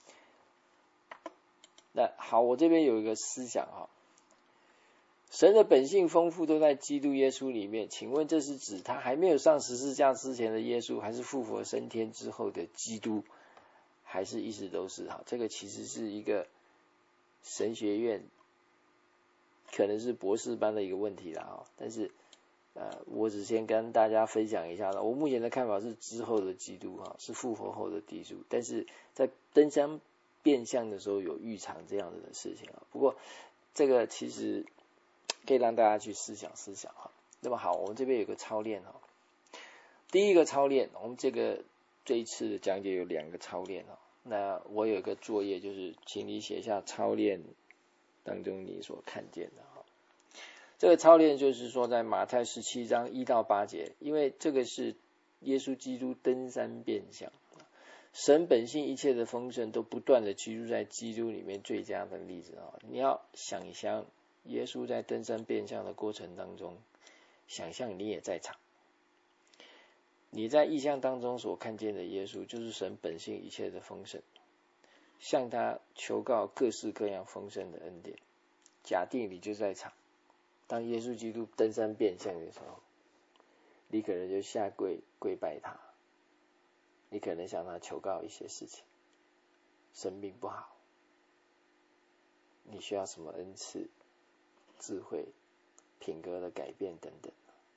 那好，我这边有一个思想神的本性丰富都在基督耶稣里面，请问这是指他还没有上十字架之前的耶稣，还是复活升天之后的基督，还是一直都是？这个其实是一个神学院可能是博士班的一个问题啦但是我只先跟大家分享一下我目前的看法是之后的基督是复活后的基督，但是在登山变相的时候有预尝这样子的事情不过这个其实可以让大家去思想那么好，我们这边有个操练第一个操练，我们这一次的讲解有2个操练那我有一个作业，就是请你写下操练当中你所看见的这个操练就是说在马太17章1到8节，因为这个是耶稣基督登山变相，神本性一切的丰盛都不断的居住在基督里面最佳的例子你要想一想耶稣在登山变相的过程当中，想象你也在场，你在异象当中所看见的耶稣就是神本性一切的丰盛，向他求告各式各样丰盛的恩典。假定你就在场，当耶稣基督登山变相的时候，你可能就下跪拜他，你可能向他求告一些事情，生命不好，你需要什么恩赐、智慧、品格的改变等等，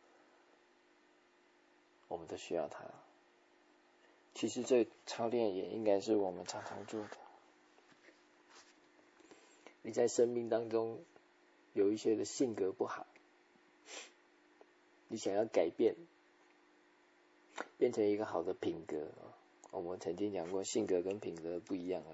我们都需要他。其实这操练也应该是我们常常做的。你在生命当中有一些的性格不好，你想要改变，变成一个好的品格我们曾经讲过性格跟品格不一样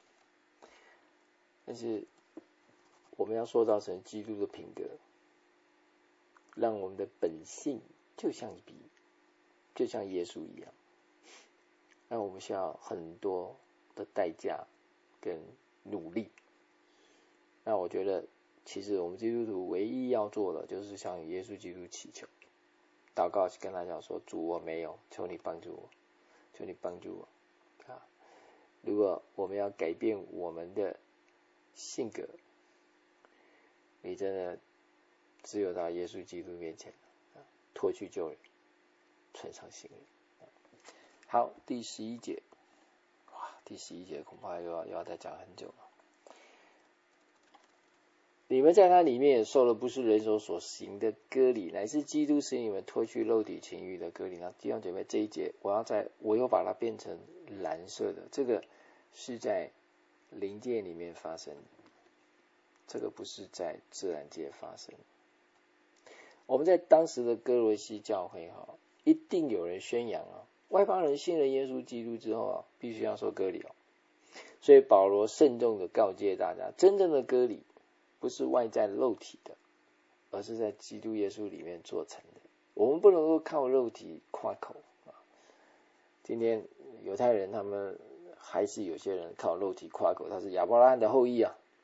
但是我们要塑造成基督的品格，让我们的本性就像耶稣一样，那我们需要很多的代价跟努力。那我觉得其实我们基督徒唯一要做的就是向耶稣基督祈求祷告，跟他讲说，主我没有，求你帮助我，求你帮助我如果我们要改变我们的性格，你真的只有到耶稣基督面前脱去旧人，穿上新人好，第11节，哇，第11节恐怕又要再讲很久了。你们在他里面也受了不是人手所行的割礼，乃是基督使你们脱去肉体情欲的割礼。那弟兄姐妹，这一节我又把它变成蓝色的，这个是在灵界里面发生的，这个不是在自然界发生。我们在当时的哥罗西教会一定有人宣扬外邦人信了耶稣基督之后必须要受割礼所以保罗慎重的告诫大家，真正的割礼不是外在肉体的，而是在基督耶稣里面做成的。我们不能够靠肉体夸口今天犹太人他们还是有些人靠肉体夸口，他是亚伯拉罕的后裔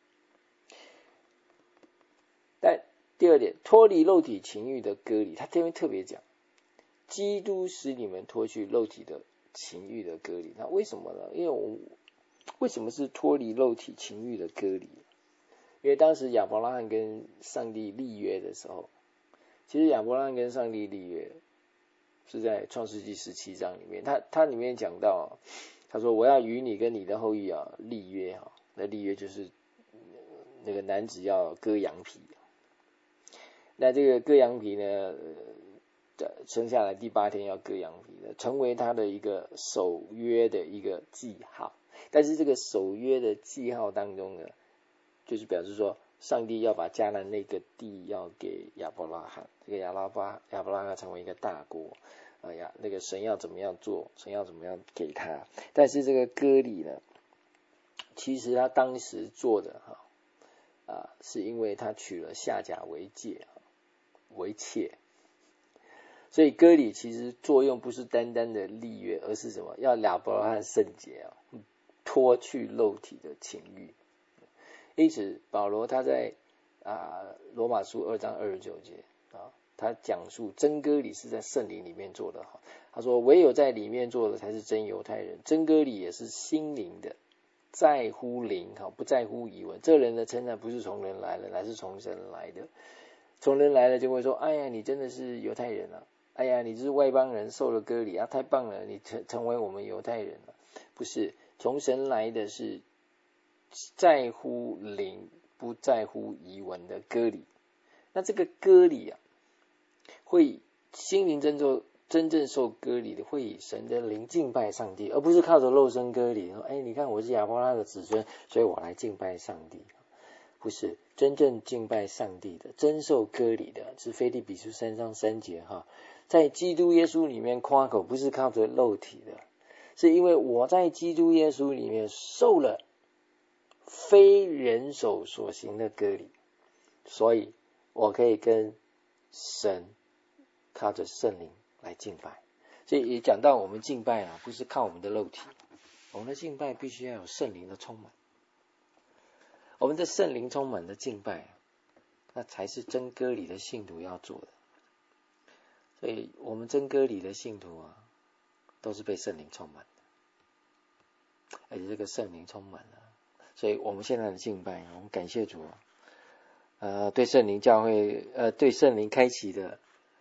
但第二点，脱离肉体情欲的割礼，他这边特别讲，基督使你们脱去肉体的情欲的割礼。那为什么呢？因为为什么是脱离肉体情欲的割礼？因为当时亚伯拉罕跟上帝立约的时候，其实亚伯拉罕跟上帝立约是在创世纪17章里面，他里面讲到他说我要与你跟你的后裔立约那立约就是那个男子要割羊皮，那这个割羊皮呢生下来第8天要割羊皮的，成为他的一个守约的一个记号。但是这个守约的记号当中呢，就是表示说上帝要把迦南那个地要给亚伯拉罕，这个亚伯拉罕成为一个大国那个神要怎么样做，神要怎么样给他。但是这个割礼呢，其实他当时做的是因为他娶了夏甲为妾，所以割礼其实作用不是单单的立约，而是什么？要亚伯拉罕圣洁脱去肉体的情欲。因此保罗他在罗马书2章29节他讲述真割礼是在圣灵里面做的他说唯有在里面做的才是真犹太人，真割礼也是心灵的，在乎灵不在乎遗文。这人的称赞不是从人来的，乃是从神来的。从人来了就会说，哎呀你真的是犹太人哎呀你是外邦人受了割礼太棒了，你成为我们犹太人了。不是，从神来的是在乎灵不在乎遗文的割礼。那这个割礼会心灵真正受割礼的，会以神的灵敬拜上帝，而不是靠着肉身割礼说你看我是亚伯拉罕的子孙，所以我来敬拜上帝。不是，真正敬拜上帝的，真受割礼的是腓立比书3章3节在基督耶稣里面夸口，不是靠着肉体的，是因为我在基督耶稣里面受了非人手所行的割礼，所以我可以跟神靠着圣灵来敬拜。所以也讲到我们敬拜不是靠我们的肉体，我们的敬拜必须要有圣灵的充满。我们的圣灵充满的敬拜，那才是真割礼的信徒要做的。所以我们真割礼的信徒都是被圣灵充满的，而且这个圣灵充满了。所以我们现在的敬拜，我们感谢主对圣灵教会对圣灵开启的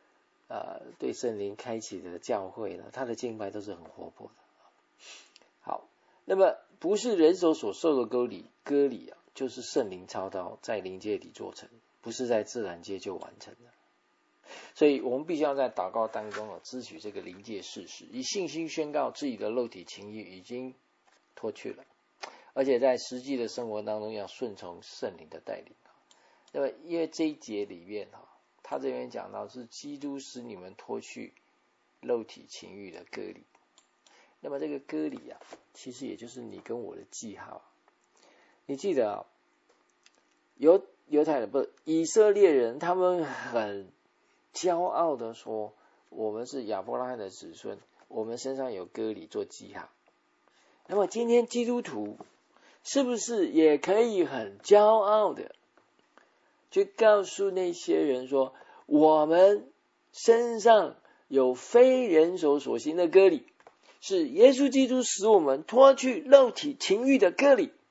教会呢，他的敬拜都是很活泼的。好，那么不是人手所受的割礼就是圣灵操刀在灵界里做成，不是在自然界就完成了。所以我们必须要在祷告当中支取这个灵界事实，以信心宣告自己的肉体情欲已经脱去了，而且在实际的生活当中要顺从圣灵的带领。那么因为这一节里面他这边讲到是基督使你们脱去肉体情欲的割礼。那么这个割礼其实也就是你跟我的记号。你记得犹太人以色列人，他们很骄傲的说我们是亚伯拉罕的子孙，我们身上有割礼做记号。那么今天基督徒是不是也可以很骄傲的去告诉那些人说，我们身上有非人手所行的割礼，是耶稣基督使我们脱去肉体情欲的割礼。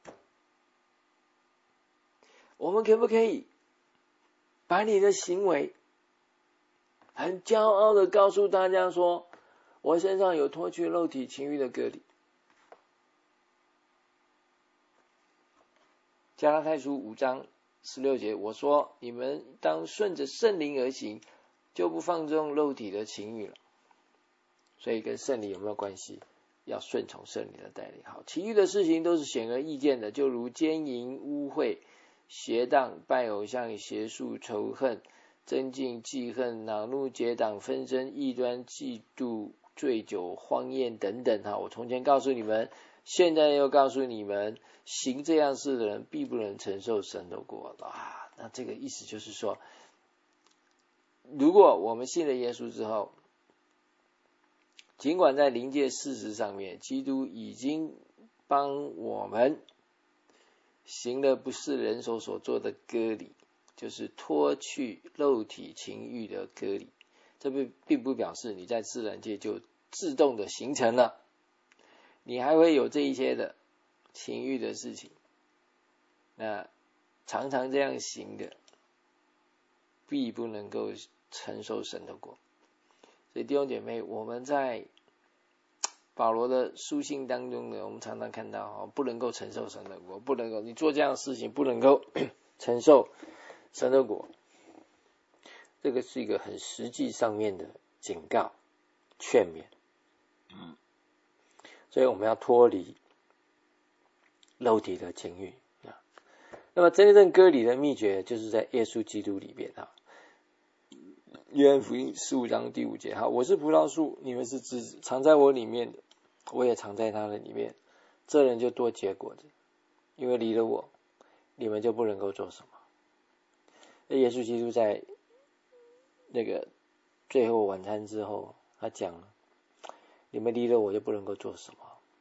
我们可不可以把你的行为很骄傲的告诉大家说， 我身上有脱去肉体情欲的割礼。加拉太书5章16节，我说你们当顺着圣灵而行，就不放纵肉体的情欲了。所以跟圣灵有没有关系？要顺从圣灵的带领。好，其余的事情都是显而易见的，就如奸淫、污秽、邪荡、拜偶像、邪术、仇恨、争竞、记恨、恼怒、结党、纷争、异端、嫉妒、醉酒、荒宴等等。我从前告诉你们，现在又告诉你们，行这样事的人必不能承受神的国。那这个意思就是说，如果我们信了耶稣之后，尽管在灵界事实上面，基督已经帮我们行了不是人手所做的割礼，就是脱去肉体情欲的割礼。这并不表示你在自然界就自动的形成了，你还会有这一些的情欲的事情。那常常这样行的，必不能够承受神的国。所以弟兄姐妹，我们在保罗的书信当中呢，我们常常看到不能够承受神的国，不能够你做这样的事情，不能够承受神的国。这个是一个很实际上面的警告、劝勉。所以我们要脱离肉体的情欲。那么真正割礼的秘诀，就是在耶稣基督里边。约翰福音15章第5节，我是葡萄树，你们是枝子，藏在我里面的，我也藏在他的里面，这人就多结果子，因为离了我，你们就不能够做什么。耶稣基督在那个最后晚餐之后，他讲了，你们离了我就不能够做什么，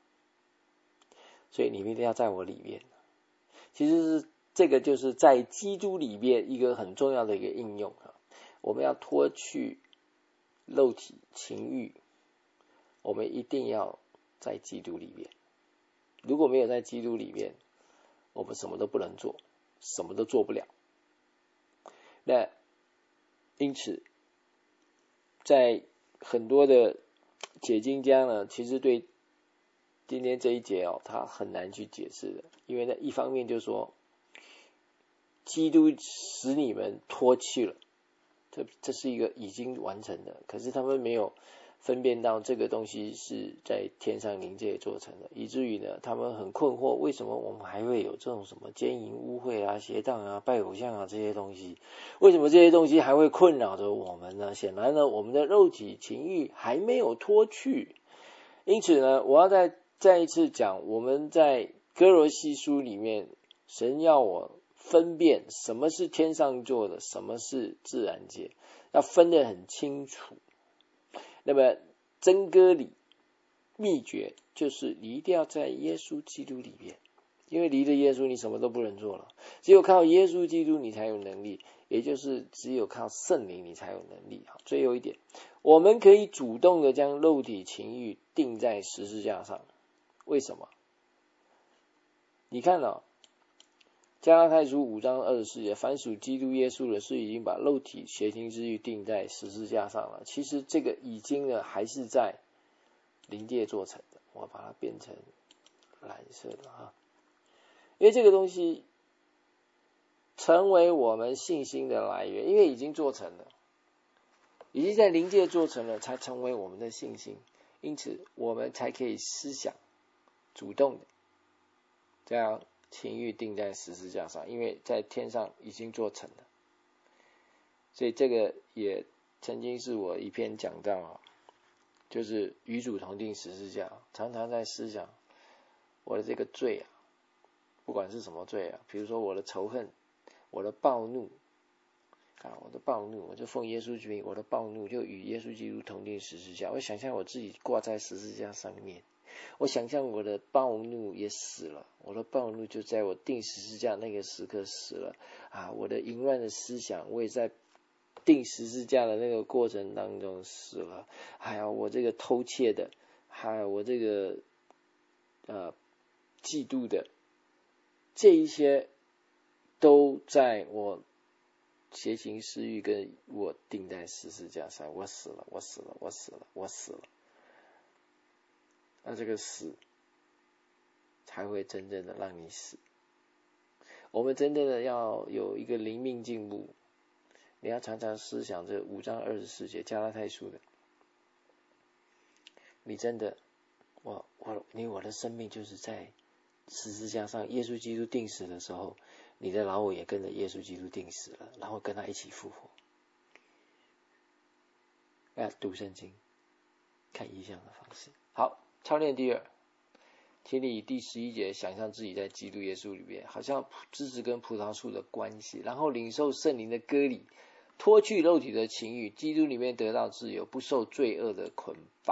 所以你们一定要在我里面。其实是这个就是在基督里面一个很重要的一个应用。我们要脱去肉体情欲，我们一定要在基督里面。如果没有在基督里面，我们什么都不能做，什么都做不了。那因此在很多的解经家呢，其实对今天这一节他很难去解释的。因为呢，一方面就说基督使你们脱去了，这是一个已经完成的，可是他们没有分辨到这个东西是在天上灵界做成的，以至于呢，他们很困惑，为什么我们还会有这种什么奸淫、污秽啊、邪荡啊、拜偶像啊这些东西？为什么这些东西还会困扰着我们呢？显然呢，我们的肉体情欲还没有脱去。因此呢，我要再一次讲，我们在哥罗西书里面，神要我分辨什么是天上做的，什么是自然界，要分得很清楚。那么真割礼秘诀就是你一定要在耶稣基督里面，因为离了耶稣你什么都不能做了，只有靠耶稣基督你才有能力，也就是只有靠圣灵你才有能力。最后一点，我们可以主动的将肉体情欲钉在十字架上。为什么？你看加拉太书5章24节，凡属基督耶稣的，是已经把肉体邪情之欲钉在十字架上了。其实这个已经呢，还是在灵界做成的。我把它变成蓝色的因为这个东西成为我们信心的来源，因为已经做成了，已经在灵界做成了，才成为我们的信心。因此我们才可以思想主动的将情欲钉在十字架上，因为在天上已经做成了。所以这个也曾经是我一篇讲到就是与主同钉十字架，常常在思想我的这个罪不管是什么罪比如说我的仇恨，我的暴怒我就奉耶稣之名，我的暴怒就与耶稣基督同钉十字架。我想象我自己挂在十字架上面，我想象我的暴怒也死了，我的暴怒就在我钉十字架那个时刻死了我的淫乱的思想，我也在钉十字架的那个过程当中死了。还有我这个偷窃的，还有我这个嫉妒的，这一些都在我邪情私欲跟我钉在十字架上，我死了。 那这个死才会真正的让你死。我们真正的要有一个灵命进步，你要常常思想这5章24节加拉太书的，你真的，我的生命就是在十字架上，耶稣基督定死的时候，你的老我也跟着耶稣基督定死了，然后跟他一起复活。读圣经，看异象的方式。好，操练第2，请你以第11节想象自己在基督耶稣里面，好像枝子跟葡萄树的关系，然后领受圣灵的割礼，脱去肉体的情欲，基督里面得到自由，不受罪恶的捆绑。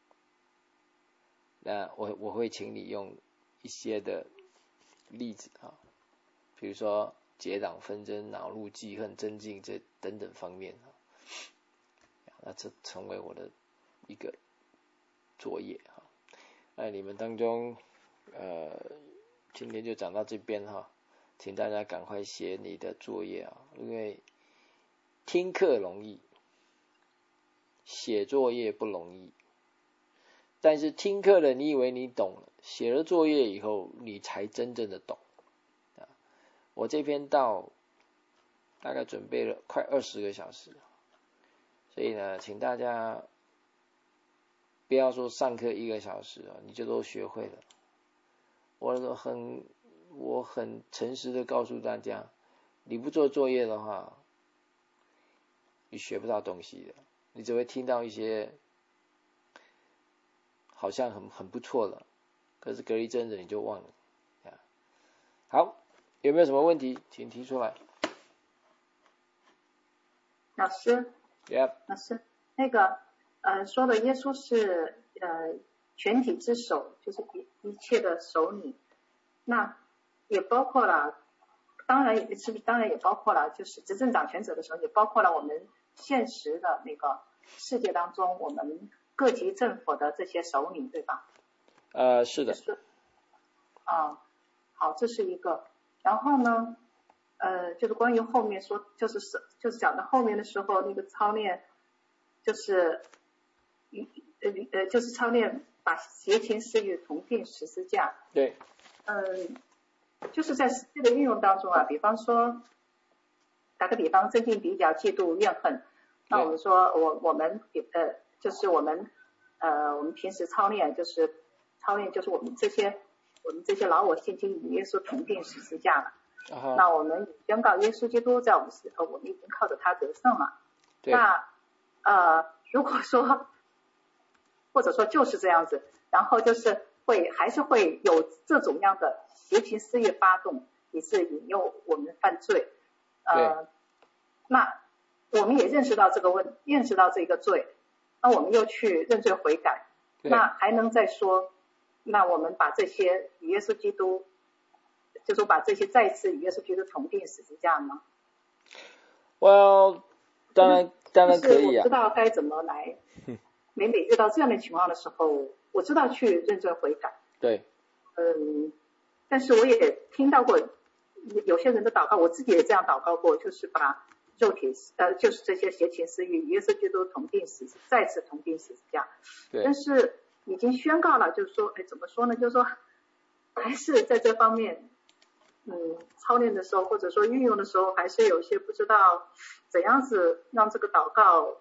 那我会请你用一些的例子比如说结党纷争、恼怒记恨、争竞这等等方面那这成为我的一个作业那你们当中今天就讲到这边请大家赶快写你的作业因为听课容易，写作业不容易。但是听课了，你以为你懂了，写了作业以后，你才真正的懂我这篇道大概准备了快20个小时，所以呢，请大家不要说上课1个小时你就都学会了。我很诚实的告诉大家，你不做作业的话，你学不到东西的，你只会听到一些好像很不错了，可是隔一阵子你就忘了好，有没有什么问题请提出来。 老师 Yep. 老师，那个说的耶稣是全体之首，就是一切的首领，那也包括了，当然也包括了，就是执政掌权者的时候，也包括了我们现实的那个世界当中，我们各级政府的这些首领，对吧？ 是的。 好，这是一个。然后呢，就是关于后面说，就是讲到后面的时候，那个操练，就是就是操练把邪情私欲同定十字架。 对。 就是在实际的运用当中比方说，打个比方，增进比较、嫉妒、怨恨。那我们说，我们就是我们平时操练就是我们这些老我性情与耶稣同定十字架了。那我们宣告耶稣基督在我们已经靠着他得胜了。那如果说或者说就是这样子，然后就是还是会有这种样的邪情私欲发动，以致引诱我们犯罪。那我们也认识到这个罪，那我们又去认罪悔改，那还能再说，那我们把这些与耶稣基督，就说把这些再次与耶稣基督同定十字架吗？ Well， 当然可以我知道该怎么来。每遇到这样的情况的时候，我知道去认罪悔改。 对。 但是我也听到过有些人的祷告，我自己也这样祷告过，就是把肉体就是这些邪情私欲与耶稣基督再次同定十字架。但是已经宣告了，就是说怎么说呢，就是说还是在这方面操练的时候，或者说运用的时候，还是有些不知道怎样子让这个祷告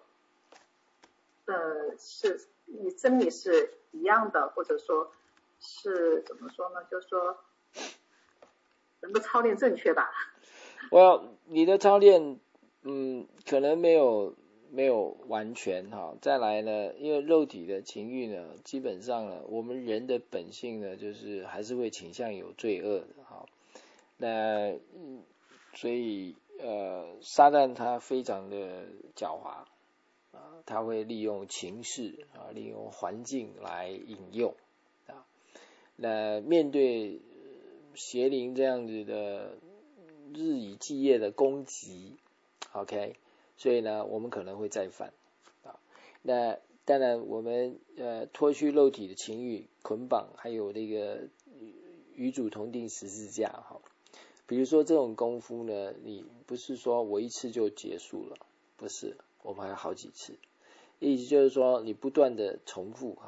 是与真理是一样的，或者说是怎么说呢，就是说能够操练正确吧。 你的操练可能没有完全再来呢，因为肉体的情欲呢，基本上呢，我们人的本性呢，就是还是会倾向有罪恶的那所以撒旦他非常的狡猾他会利用情势利用环境来引诱那面对邪灵这样子的日以继夜的攻击 OK， 所以呢我们可能会再犯那当然我们脱去肉体的情欲捆绑，还有那个与主同定十字架比如说这种功夫呢，你不是说我一次就结束了，不是，我们还有好几次，意思就是说你不断的重复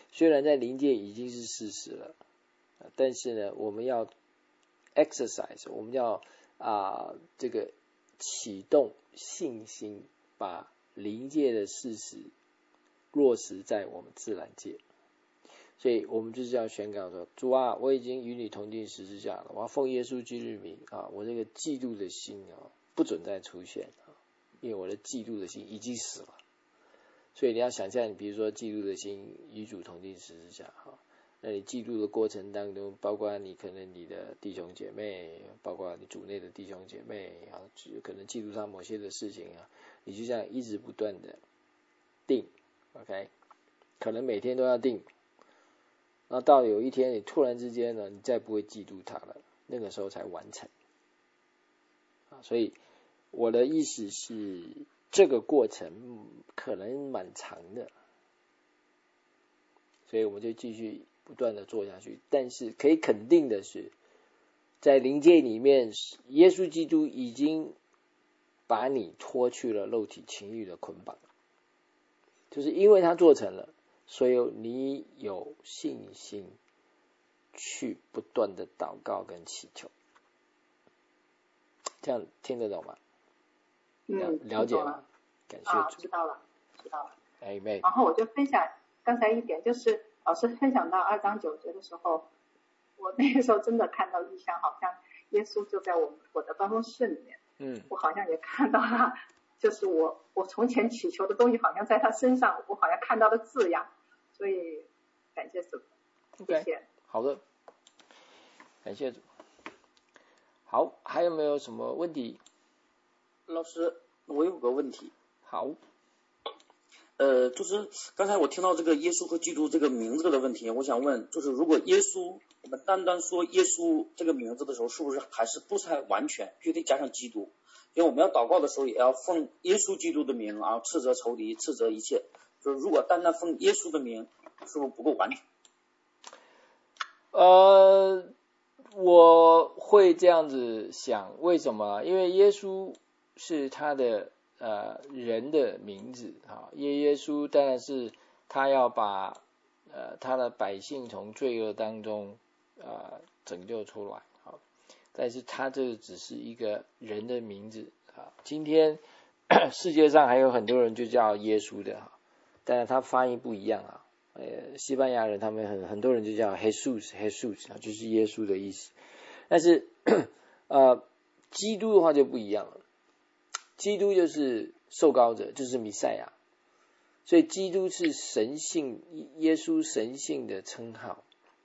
虽然在灵界已经是事实了，但是呢，我们要 exercise， 我们要这个启动信心，把灵界的事实落实在我们自然界。所以我们就是要宣告说，主啊，我已经与你同进十字架了，我要奉耶稣基督的名我这个嫉妒的心不准再出现因为我的嫉妒的心已经死了。所以你要想象，你比如说嫉妒的心与主同进十字架那你嫉妒的过程当中，包括你可能你的弟兄姐妹，包括你主内的弟兄姐妹可能嫉妒上某些的事情你就这样一直不断的定 OK， 可能每天都要定，然后到有一天你突然之间呢，你再不会嫉妒他了，那个时候才完成所以我的意思是，这个过程可能蛮长的，所以我们就继续不断的做下去。但是可以肯定的是，在灵界里面，耶稣基督已经把你脱去了肉体情欲的捆绑，就是因为他做成了，所以你有信心去不断的祷告跟祈求。这样听得懂吗？了解吗？感谢主。 知道了。 Amen。 然后我就分享刚才一点，就是老师分享到2章9节的时候，我那个时候真的看到异象，好像耶稣就在我的办公室里面。我好像也看到他，就是我从前祈求的东西，好像在他身上，我好像看到了字样。所以感谢主，谢谢。 好的，感谢主。好，还有没有什么问题？ 老师，我有个问题。 好。 就是刚才我听到这个耶稣和基督这个名字的问题，我想问，就是如果耶稣，我们单单说耶稣这个名字的时候，是不是还是不太完全，必须得加上基督？因为我们要祷告的时候，也要奉耶稣基督的名斥责仇敌，斥责一切。就是如果单单奉耶稣的名，是不是不够完全？ 我会这样子想，为什么？因为耶稣是他的人的名字耶稣当然是他要把他的百姓从罪恶当中拯救出来但是他这只是一个人的名字今天世界上还有很多人就叫耶稣的但是他发音不一样西班牙人他们很多人就叫 Jesus 就是耶稣的意思。但是基督的话就不一样了，基督就是受膏者，就是弥赛亚，所以基督是神性，耶稣神性的称号。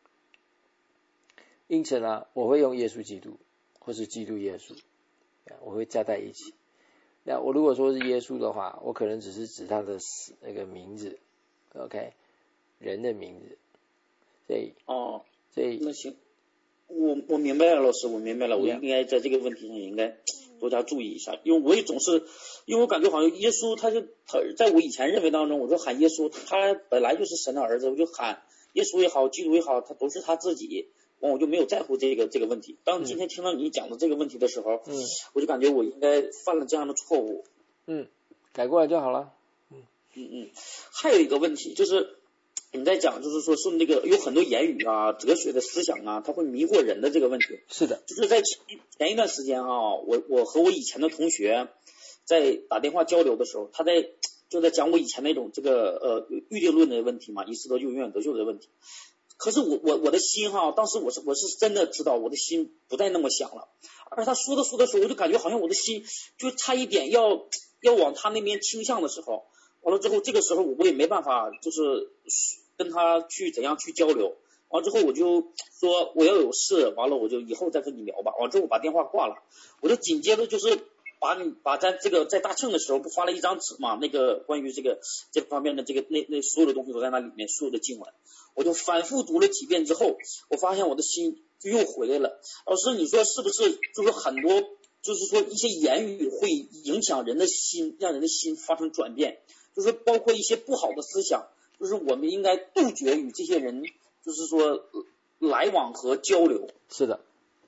因此呢，我会用耶稣基督或是基督耶稣，我会加在一起。那我如果说是耶稣的话，我可能只是指他的那个名字 ，OK， 人的名字。所以那行，我明白了，老师，我明白了，我应该在这个问题上也应该多加注意一下，因为我也总是，因为我感觉好像耶稣他在我以前认为当中，我说喊耶稣，他本来就是神的儿子，我就喊耶稣也好，基督也好，他都是他自己，我就没有在乎这个问题。当今天听到你讲的这个问题的时候，我就感觉我应该犯了这样的错误， 改过来就好了。 还有一个问题就是。你在讲就是说那个有很多言语哲学的思想它会迷惑人的这个问题。 是的， 就是在前一段时间我和我以前的同学在打电话交流的时候，他就在讲我以前那种这个预定论的问题嘛，一世得救永远得救的问题。可是我的心当时我是真的知道我的心不再那么想了，而他说的时候，我就感觉好像我的心就差一点要往他那边倾向的时候，完了之后这个时候我也没办法就是跟他去怎样去交流，完了之后我就说我要有事，完了我就以后再跟你聊吧，完了之后我把电话挂了，我就紧接着就是把咱这个在大庆的时候不发了一张纸嘛，那个关于这方面的这个那所有的东西都在那里面，所有的经文，我就反复读了几遍之后，我发现我的心就又回来了。老师，你说是不是就是很多就是说一些言语会影响人的心，让人的心发生转变，就是包括一些不好的思想，就是我们应该杜绝与这些人就是说来往和交流。 是的，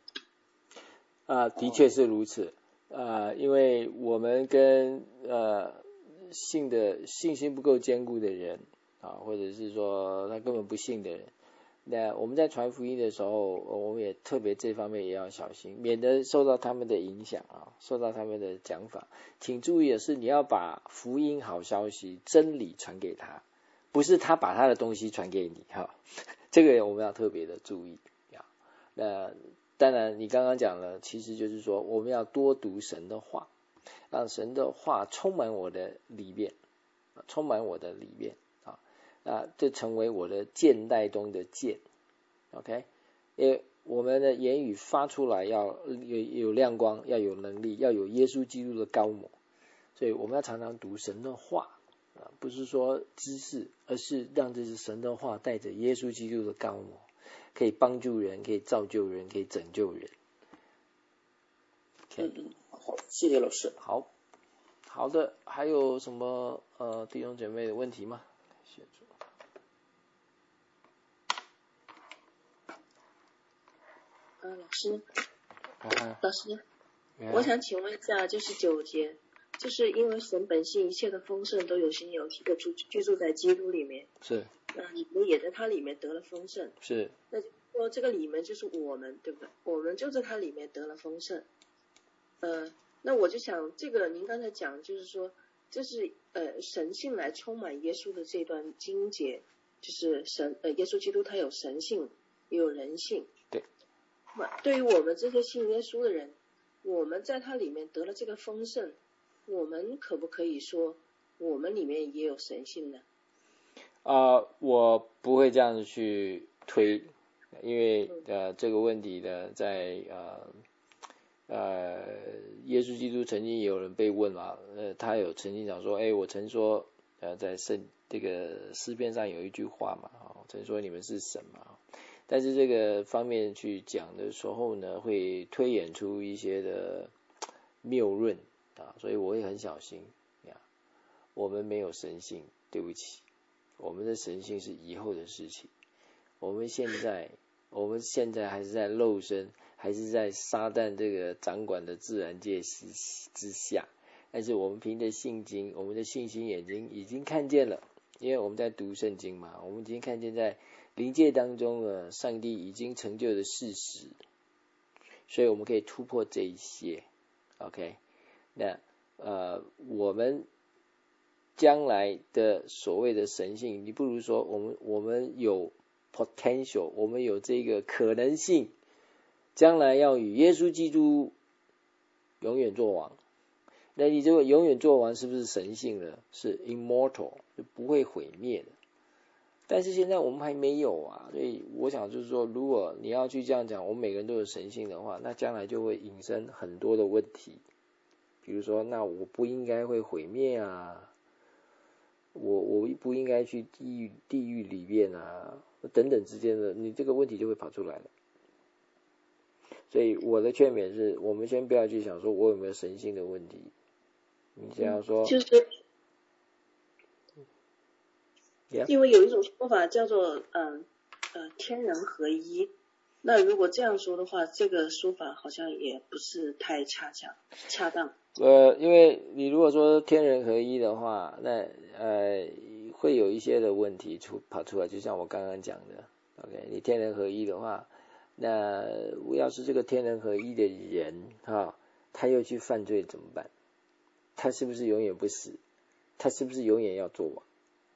的确是如此。因为我们跟信心不够坚固的人啊，或者是说他根本不信的人，那我们在传福音的时候，我们也特别这方面也要小心，免得受到他们的影响啊，受到他们的讲法。请注意的是，你要把福音好消息、真理传给他，不是他把他的东西传给你哈。这个我们要特别的注意啊。那当然，你刚刚讲了，其实就是说我们要多读神的话，让神的话充满我的里面，充满我的里面啊，这成为我的剑带中的剑 ，OK， 因为我们的言语发出来要有亮光，要有能力，要有耶稣基督的膏抹，所以我们要常常读神的话啊，不是说知识，而是让这是神的话带着耶稣基督的膏抹，可以帮助人，可以造就人，可以拯救人。 好，谢谢老师。 好的，还有什么弟兄姐妹的问题吗？ 老师，我想请问一下，就是9节，就是因为神本性一切的丰盛都有形有体的居住在基督里面， 是， 你们也在它里面得了丰盛， 是， 那就说这个里面就是我们，对不对？我们就在它里面得了丰盛。那我就想，这个您刚才讲，就是说这是神性来充满耶稣的这段经节，就是耶稣基督他有神性也有人性。 对。 对于我们这些信耶稣的人，我们在他里面得了这个丰盛，我们可不可以说我们里面也有神性呢？ 我不会这样子去推，因为这个问题呢，在耶稣基督曾经也有人被问嘛，他有曾经讲说，我曾说在这个诗篇上有一句话嘛，曾说你们是神嘛，但是这个方面去讲的时候呢，会推演出一些的谬论啊，所以我会很小心呀。我们没有神性，对不起，我们的神性是以后的事情。我们现在还是在肉身，还是在撒旦这个掌管的自然界之下，但是我们凭着信经，我们的信心眼睛已经看见了，因为我们在读圣经嘛，我们已经看见在灵界当中上帝已经成就的事实，所以我们可以突破这一些 OK。 那我们将来的所谓的神性，你不如说我们有 potential， 我们有这个可能性，将来要与耶稣基督永远作王。那你这个永远作王是不是神性呢？是 immortal， 就不会毁灭的。但是现在我们还没有啊，所以我想就是说，如果你要去这样讲，我们每个人都有神性的话，那将来就会引申很多的问题。比如说，那我不应该会毁灭啊，我不应该去地狱里面啊，等等之间的，你这个问题就会跑出来了。所以我的劝勉是，我们先不要去想说我有没有神性的问题，你只要说， 就是因为有一种说法叫做天人合一，那如果这样说的话，这个说法好像也不是太恰当。 因为你如果说天人合一的话，那会有一些的问题跑出来，就像我刚刚讲的 OK， 你天人合一的话，那要是这个天人合一的人他又去犯罪怎么办？他是不是永远不死？他是不是永远要做王？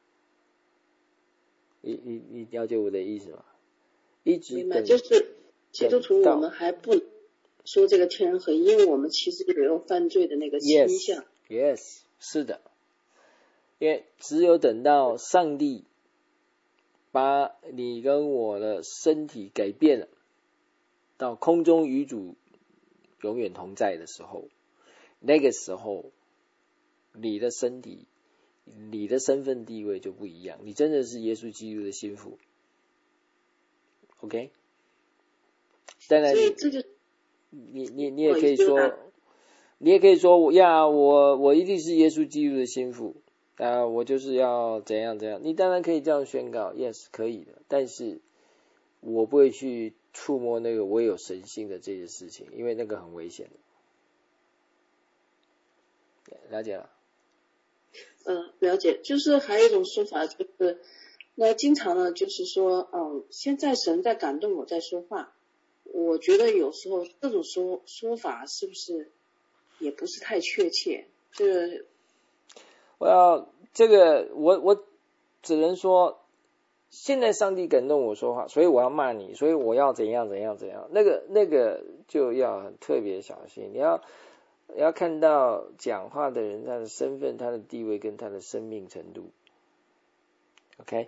你了解我的意思吗？一直明白，就是基督徒我们还不说这个天人合一，因为我们其实也有犯罪的那个倾向。 Yes， 是的，因为只有等到上帝把你跟我的身体改变了，到空中与主永远同在的时候，那个时候你的身体，你的身份地位就不一样，你真的是耶稣基督的心腹 OK。 当然你也可以说，我一定是耶稣基督的心腹我就是要怎样怎样，你当然可以这样宣告 Yes 可以的，但是我不会去触摸那个我有神性的这些事情，因为那个很危险的。了解了了解。就是还有一种说法，就是那经常呢，就是说，现在神在感动我在说话，我觉得有时候这种说法是不是也不是太确切？ 这个我只能说，现在上帝感动我说话，所以我要骂你，所以我要怎样怎样怎样，那个就要很特别小心。你要看到讲话的人他的身份、他的地位跟他的生命程度。OK，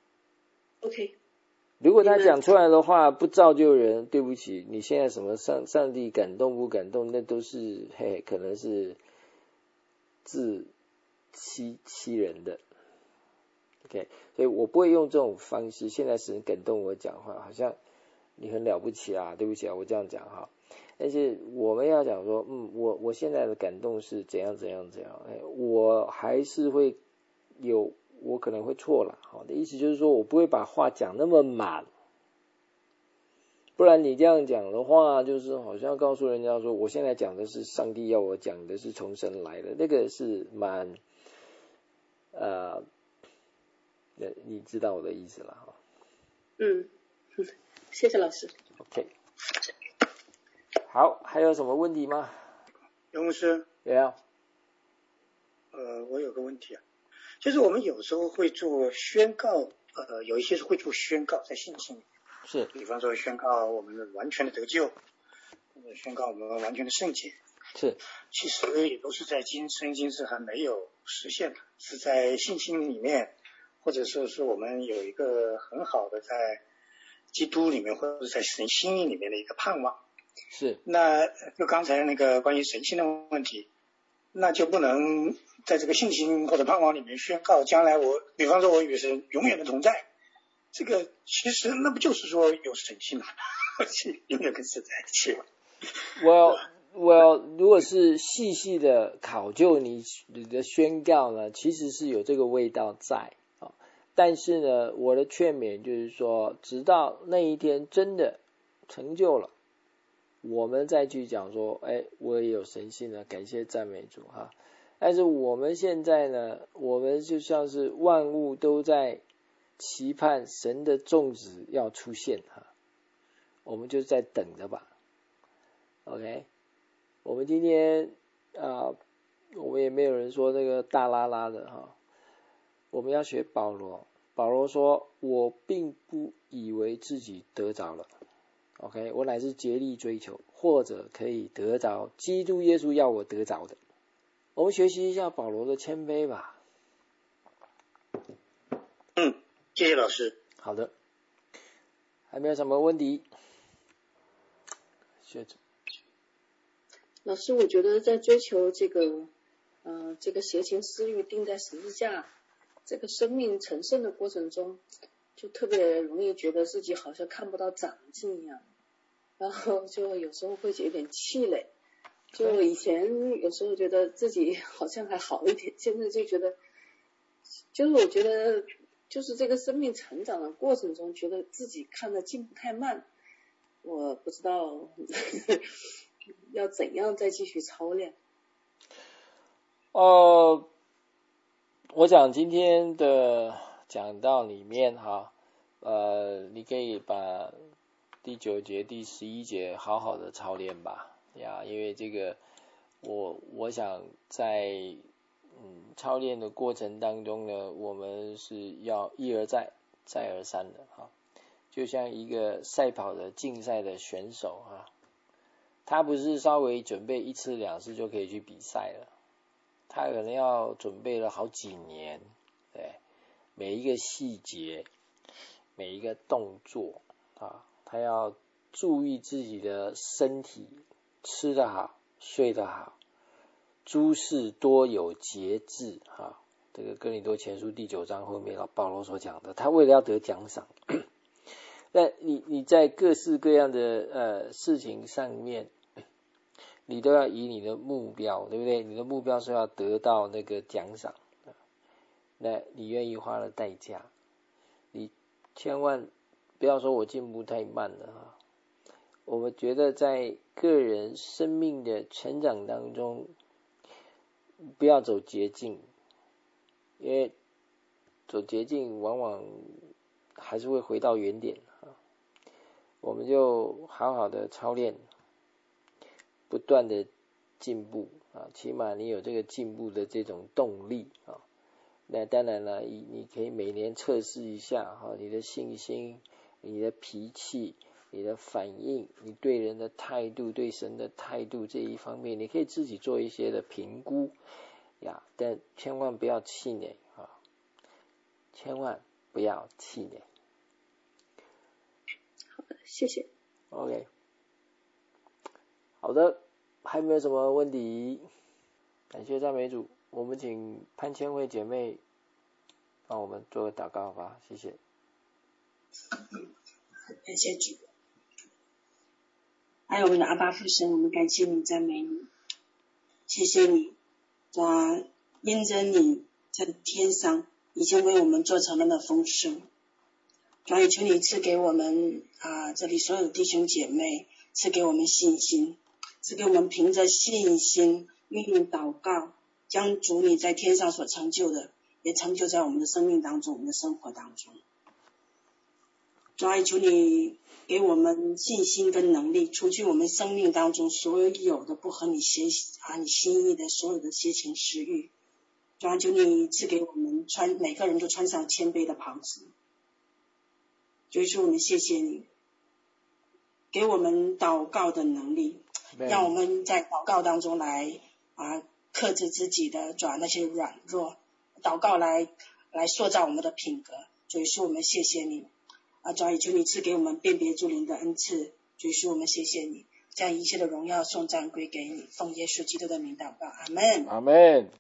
如果他讲出来的话不造就人，对不起，你现在什么上帝感动不感动，那都是可能是自欺人的。OK， 所以我不会用这种方式。现在神感动我讲话，好像你很了不起啊，对不起啊，我这样讲哈。但是我们要讲说，我现在的感动是怎样怎样怎样，我还是会我可能会错了。好的意思就是说我不会把话讲那么满，不然你这样讲的话，就是好像告诉人家说，我现在讲的是上帝要我讲的是从神来的，那个是蛮你知道我的意思了哈。 谢谢老师。 OK， 好，还有什么问题吗？ 刘牧师。 Yeah。 我有个问题啊，就是我们有时候会做宣告，有一些是会做宣告在信心里， 是， 比方说宣告我们完全的得救，或者宣告我们完全的圣洁， 是， 其实也都是在圣经是还没有实现的，是在信心里面，或者是我们有一个很好的在基督里面或者在神心意里面的一个盼望。 是， 那就刚才那个关于神性的问题，那就不能在这个信心或者盼望里面宣告将来比方说我与神永远的同在，这个其实那不就是说有神性吗？永远跟神在一起吗？ 我如果是细细的考究你的宣告呢，其实是有这个味道在啊，但是呢，我的劝勉就是说，直到那一天真的成就了，我们再去讲说，我也有神性了，感谢赞美主哈。但是我们现在呢，我们就像是万物都在期盼神的种子要出现哈，我们就在等着吧。OK， 我们今天我们也没有人说那个大拉拉的哈，我们要学保罗。保罗说，我并不以为自己得着了。OK， 我乃是竭力追求，或者可以得着基督耶稣要我得着的。我们学习一下保罗的谦卑吧。 谢谢老师。 好的，还没有什么问题？学者老师，我觉得在追求这个邪情私欲钉在十字架这个生命成圣的过程中，就特别容易觉得自己好像看不到长进一样，然后就有时候会有点气馁。就以前有时候觉得自己好像还好一点，现在就觉得，就是我觉得就是这个生命成长的过程中，觉得自己看的进步太慢，我不知道要怎样再继续操练。 我想今天的讲道里面哈，你可以把第9节、第11节好好的操练吧呀，因为这个我想在操练的过程当中呢，我们是要一而再再而三的哈，就像一个赛跑的竞赛的选手哈，他不是稍微准备1次2次就可以去比赛了，他可能要准备了好几年，对，每一个细节，每一个动作啊，他要注意自己的身体，吃得好，睡得好，诸事多有节制啊。这个哥林多前书第9章后面保罗所讲的，他为了要得奖赏，那你在各式各样的事情上面，你都要以你的目标，对不对？你的目标是要得到那个奖赏，那你愿意花了代价，你千万不要说我进步太慢了哈。我们觉得在个人生命的成长当中，不要走捷径， 因为走捷径往往还是会回到原点啊。我们就好好的操练，不断的进步啊，起码你有这个进步的这种动力啊。那当然了，你可以每年测试一下哈，你的信心、你的脾气、你的反应、你对人的态度、对神的态度这一方面，你可以自己做一些的评估呀，但千万不要气馁啊，千万不要气馁。 好的，谢谢。 OK， 好的，还有没有什么问题？感谢赞美主，我们请潘千惠姐妹帮我们做个祷告，好吧？谢谢。 感谢主，还有我们的阿爸父神，我们感谢你，赞美你，谢谢你，因着你在天上已经为我们做成了那丰盛，主也求你赐给我们这里所有的弟兄姐妹，赐给我们信心，赐给我们凭着信心运用祷告，将主你在天上所成就的也成就在我们的生命当中，我们的生活当中。主也求你给我们信心跟能力，除去我们生命当中所有的不合你心意的所有的邪情私欲。主也求你赐给我们每个人都穿上谦卑的袍子。主耶稣，我们谢谢你给我们祷告的能力，让我们在祷告当中来克制自己的那些软弱，祷告来塑造我们的品格。主耶稣，我们谢谢你主也求你赐给我们辨别诸灵的恩赐。主耶稣，我们谢谢你，将一切的荣耀颂赞归给你，奉耶稣基督的名祷告，阿们， 阿们。